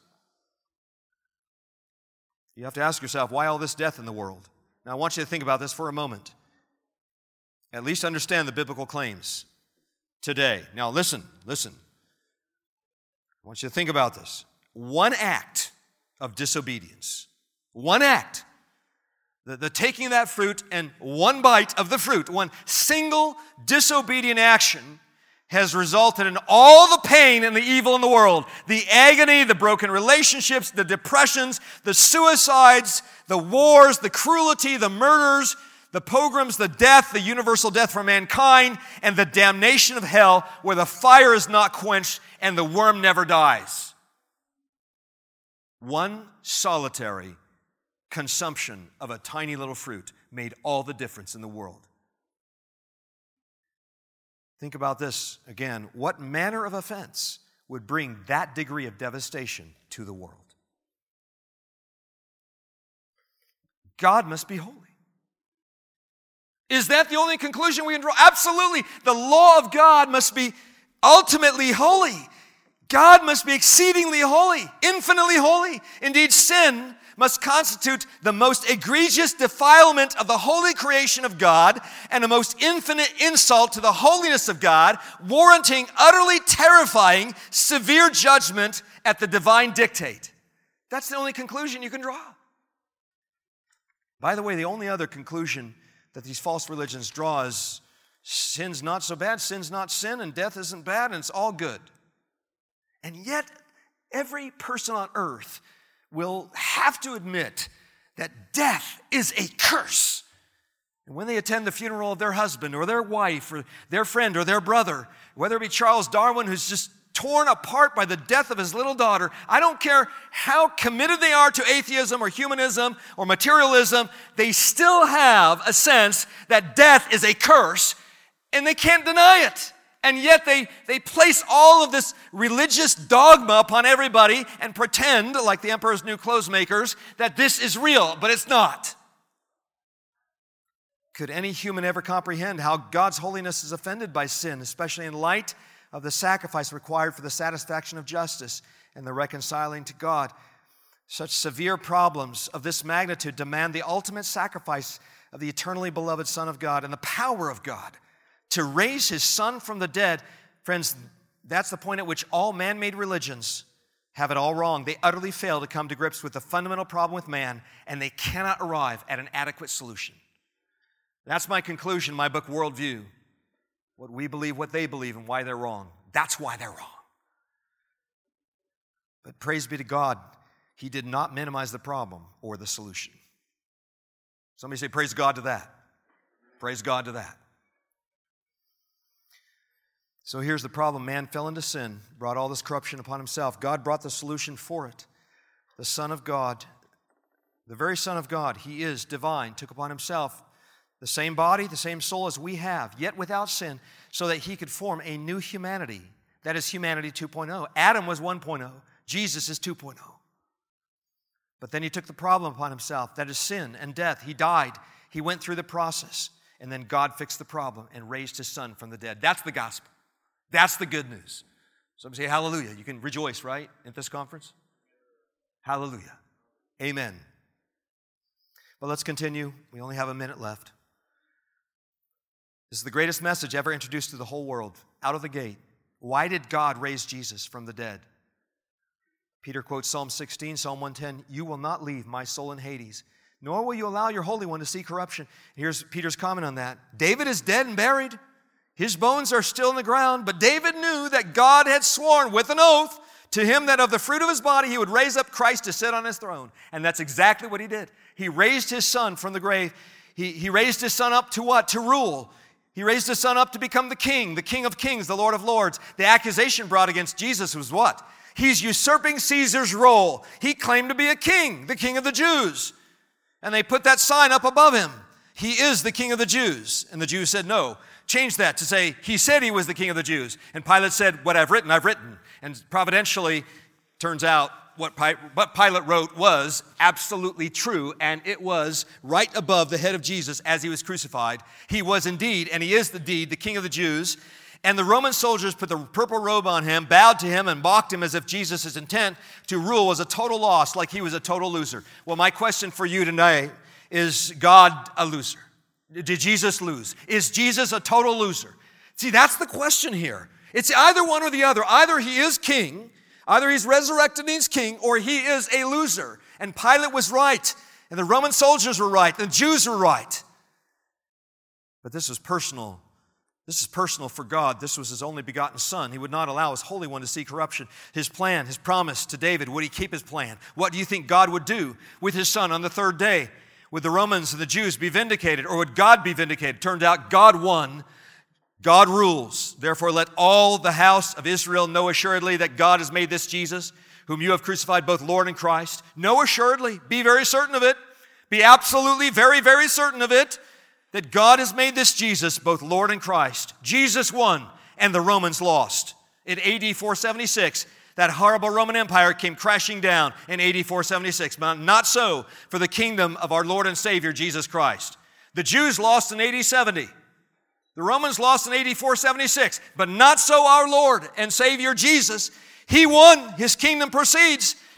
You have to ask yourself, why all this death in the world? Now, I want you to think about this for a moment. At least understand the biblical claims today. Now, listen. I want you to think about this. One act of disobedience, one act, the taking of that fruit and one bite of the fruit, one single disobedient action has resulted in all the pain and the evil in the world. The agony, the broken relationships, the depressions, the suicides, the wars, the cruelty, the murders, the pogroms, the death, the universal death for mankind, and the damnation of hell where the fire is not quenched and the worm never dies. One solitary consumption of a tiny little fruit made all the difference in the world. Think about this again. What manner of offense would bring that degree of devastation to the world? God must be holy. Is that the only conclusion we can draw? Absolutely. The law of God must be ultimately holy. God must be exceedingly holy, infinitely holy. Indeed, sin must constitute the most egregious defilement of the holy creation of God and a most infinite insult to the holiness of God, warranting utterly terrifying, severe judgment at the divine dictate. That's the only conclusion you can draw. By the way, the only other conclusion that these false religions draw is sin's not so bad, sin's not sin, and death isn't bad, and it's all good. And yet, every person on earth will have to admit that death is a curse. And when they attend the funeral of their husband or their wife or their friend or their brother, whether it be Charles Darwin, who's just torn apart by the death of his little daughter, I don't care how committed they are to atheism or humanism or materialism, they still have a sense that death is a curse, and they can't deny it. And yet they place all of this religious dogma upon everybody and pretend, like the Emperor's New Clothes Makers, that this is real, but it's not. Could any human ever comprehend how God's holiness is offended by sin, especially in light of the sacrifice required for the satisfaction of justice and the reconciling to God? Such severe problems of this magnitude demand the ultimate sacrifice of the eternally beloved Son of God and the power of God to raise His Son from the dead. Friends, that's the point at which all man-made religions have it all wrong. They utterly fail to come to grips with the fundamental problem with man, and they cannot arrive at an adequate solution. That's my conclusion, my book, Worldview. What we believe, what they believe, and why they're wrong. That's why they're wrong. But praise be to God, He did not minimize the problem or the solution. Somebody say, praise God to that. Praise God to that. So here's the problem. Man fell into sin, brought all this corruption upon himself. God brought the solution for it. The Son of God, the very Son of God, He is divine, took upon Himself the same body, the same soul as we have, yet without sin, so that He could form a new humanity. That is humanity 2.0. Adam was 1.0. Jesus is 2.0. But then He took the problem upon Himself. That is sin and death. He died. He went through the process. And then God fixed the problem and raised His Son from the dead. That's the gospel. That's the good news. Somebody say hallelujah. You can rejoice, right, at this conference? Hallelujah. Amen. But let's continue. We only have a minute left. This is the greatest message ever introduced to the whole world, out of the gate. Why did God raise Jesus from the dead? Peter quotes Psalm 16, Psalm 110, "You will not leave my soul in Hades, nor will you allow your Holy One to see corruption." Here's Peter's comment on that. David is dead and buried. His bones are still in the ground, but David knew that God had sworn with an oath to him that of the fruit of his body He would raise up Christ to sit on His throne. And that's exactly what He did. He raised His Son from the grave. He raised His Son up to what? To rule. He raised His Son up to become the King of Kings, the Lord of Lords. The accusation brought against Jesus was what? He's usurping Caesar's role. He claimed to be a king, the King of the Jews. And they put that sign up above Him. He is the King of the Jews. And the Jews said no. Change that to say, He said He was the King of the Jews. And Pilate said, what I've written, I've written. And providentially, turns out what Pilate wrote was absolutely true, and it was right above the head of Jesus as He was crucified. He was indeed, and He is indeed, the King of the Jews. And the Roman soldiers put the purple robe on Him, bowed to Him, and mocked Him as if Jesus' intent to rule was a total loss, like He was a total loser. Well, my question for you tonight is God a loser? Did Jesus lose? Is Jesus a total loser? See, that's the question here. It's either one or the other. Either He is king, either He's resurrected and He's king, or He is a loser. And Pilate was right, and the Roman soldiers were right, and the Jews were right. But this was personal. This is personal for God. This was His only begotten Son. He would not allow His Holy One to see corruption. His plan, His promise to David, would He keep His plan? What do you think God would do with His Son on the third day? Would the Romans and the Jews be vindicated, or would God be vindicated? Turned out God won. God rules. Therefore, let all the house of Israel know assuredly that God has made this Jesus, whom you have crucified, both Lord and Christ. Know assuredly. Be very certain of it. Be absolutely very, very certain of it, that God has made this Jesus, both Lord and Christ. Jesus won, and the Romans lost. In AD 476, that horrible Roman Empire came crashing down in AD 476. But not so for the kingdom of our Lord and Savior, Jesus Christ. The Jews lost in AD 70. The Romans lost in AD 476. But not so our Lord and Savior, Jesus. He won. His kingdom proceeds.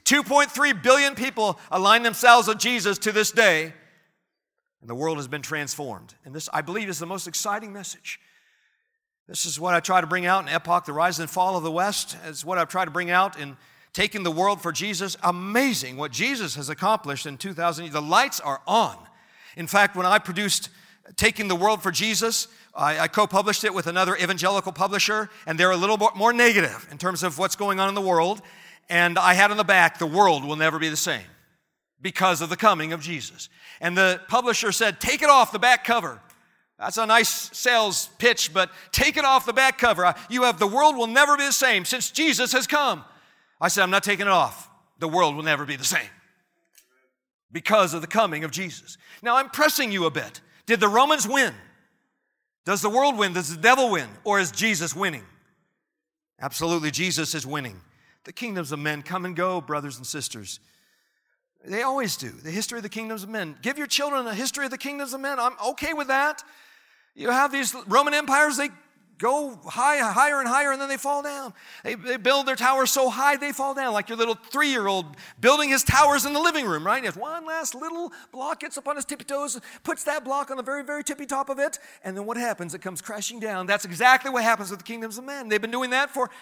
2.3 billion people align themselves with Jesus to this day, and the world has been transformed. And this, I believe, is the most exciting message. This is what I try to bring out in Epoch, the Rise and Fall of the West. It's what I've tried to bring out in Taking the World for Jesus. Amazing what Jesus has accomplished in 2000 years. The lights are on. In fact, when I produced Taking the World for Jesus, I co-published it with another evangelical publisher, and they're a little more negative in terms of what's going on in the world. And I had on the back, the world will never be the same because of the coming of Jesus. And the publisher said, take it off the back cover. That's a nice sales pitch, but take it off the back cover. You have the world will never be the same since Jesus has come. I said, I'm not taking it off. The world will never be the same because of the coming of Jesus. Now, I'm pressing you a bit. Did the Romans win? Does the world win? Does the devil win? Or is Jesus winning? Absolutely, Jesus is winning. The kingdoms of men come and go, brothers and sisters. They always do. The history of the kingdoms of men. Give your children a history of the kingdoms of men. I'm okay with that. You have these Roman empires, they go higher and higher, and then they fall down. They build their towers so high, they fall down, like your little 3-year-old building his towers in the living room, right? He has one last little block, gets up on his tippy toes, puts that block on the very, very tippy top of it, and then what happens? It comes crashing down. That's exactly what happens with the kingdoms of men. They've been doing that for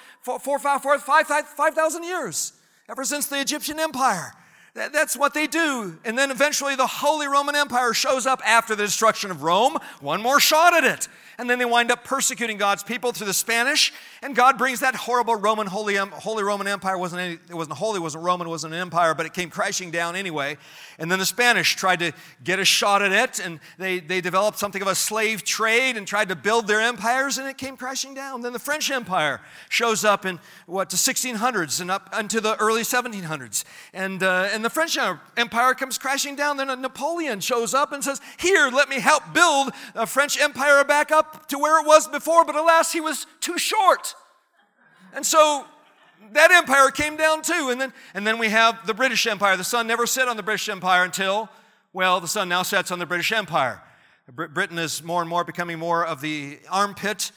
5,000 years, ever since the Egyptian Empire. That's what they do. And then eventually the Holy Roman Empire shows up after the destruction of Rome. One more shot at it. And then they wind up persecuting God's people through the Spanish. And God brings that horrible Holy Roman Empire. It wasn't holy, it wasn't Roman, it wasn't an empire, but it came crashing down anyway. And then the Spanish tried to get a shot at it. And they developed something of a slave trade and tried to build their empires. And it came crashing down. Then the French Empire shows up in, the 1600s and up into the early 1700s. And the French Empire comes crashing down. Then Napoleon shows up and says, here, let me help build the French Empire back up to where it was before, but alas, he was too short. And so that empire came down too. And then we have the British Empire. The sun never set on the British Empire until, well, the sun now sets on the British Empire. Britain is more and more becoming more of the armpit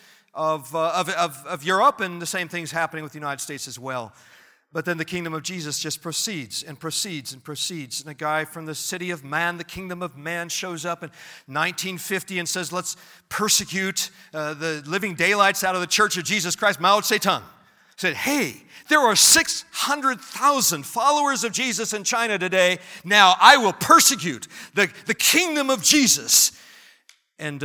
of Europe, and the same thing's happening with the United States as well. But then the kingdom of Jesus just proceeds and proceeds and proceeds. And a guy from the city of man, the kingdom of man, shows up in 1950 and says, let's persecute the living daylights out of the Church of Jesus Christ. Mao Zedong said, hey, there are 600,000 followers of Jesus in China today. Now I will persecute the kingdom of Jesus. And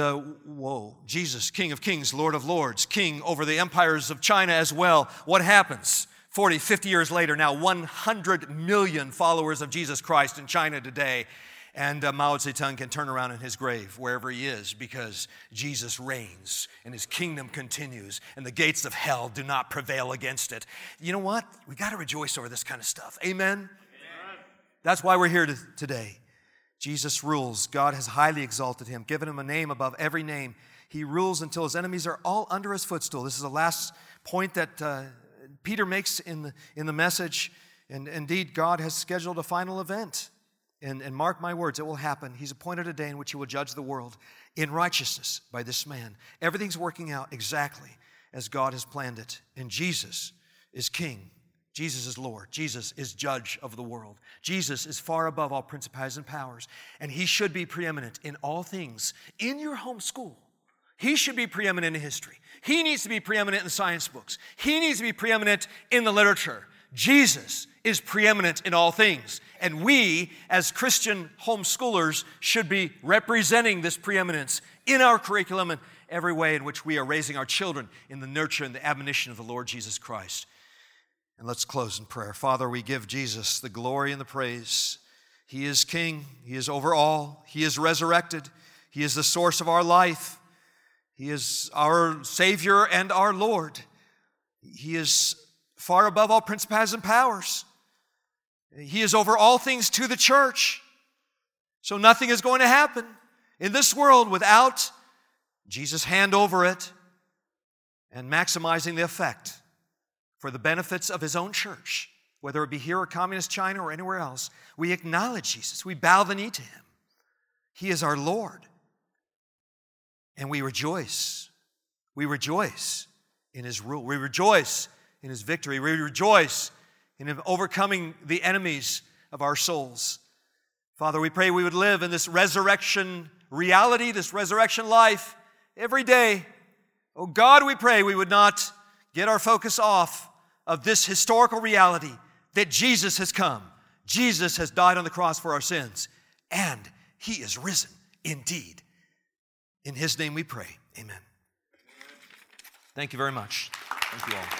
Jesus, King of kings, Lord of lords, king over the empires of China as well. What happens? 40, 50 years later, now 100 million followers of Jesus Christ in China today. And Mao Zedong can turn around in his grave wherever he is because Jesus reigns and his kingdom continues and the gates of hell do not prevail against it. You know what? We got to rejoice over this kind of stuff. Amen? Amen. That's why we're here today. Jesus rules. God has highly exalted him, given him a name above every name. He rules until his enemies are all under his footstool. This is the last point that Peter makes in the message, and indeed God has scheduled a final event, and mark my words, it will happen. He's appointed a day in which he will judge the world in righteousness by this man. Everything's working out exactly as God has planned it, and Jesus is King. Jesus is Lord. Jesus is judge of the world. Jesus is far above all principalities and powers, and he should be preeminent in all things in your home school. He should be preeminent in history. He needs to be preeminent in science books. He needs to be preeminent in the literature. Jesus is preeminent in all things. And we, as Christian homeschoolers, should be representing this preeminence in our curriculum and every way in which we are raising our children in the nurture and the admonition of the Lord Jesus Christ. And let's close in prayer. Father, we give Jesus the glory and the praise. He is King. He is over all. He is resurrected. He is the source of our life. He is our Savior and our Lord. He is far above all principalities and powers. He is over all things to the church. So nothing is going to happen in this world without Jesus' hand over it and maximizing the effect for the benefits of his own church, whether it be here or communist China or anywhere else. We acknowledge Jesus. We bow the knee to him. He is our Lord. And we rejoice. We rejoice in his rule. We rejoice in his victory. We rejoice in overcoming the enemies of our souls. Father, we pray we would live in this resurrection reality, this resurrection life every day. Oh God, we pray we would not get our focus off of this historical reality that Jesus has come. Jesus has died on the cross for our sins, and He is risen indeed. In His name we pray. Amen. Thank you very much. Thank you all.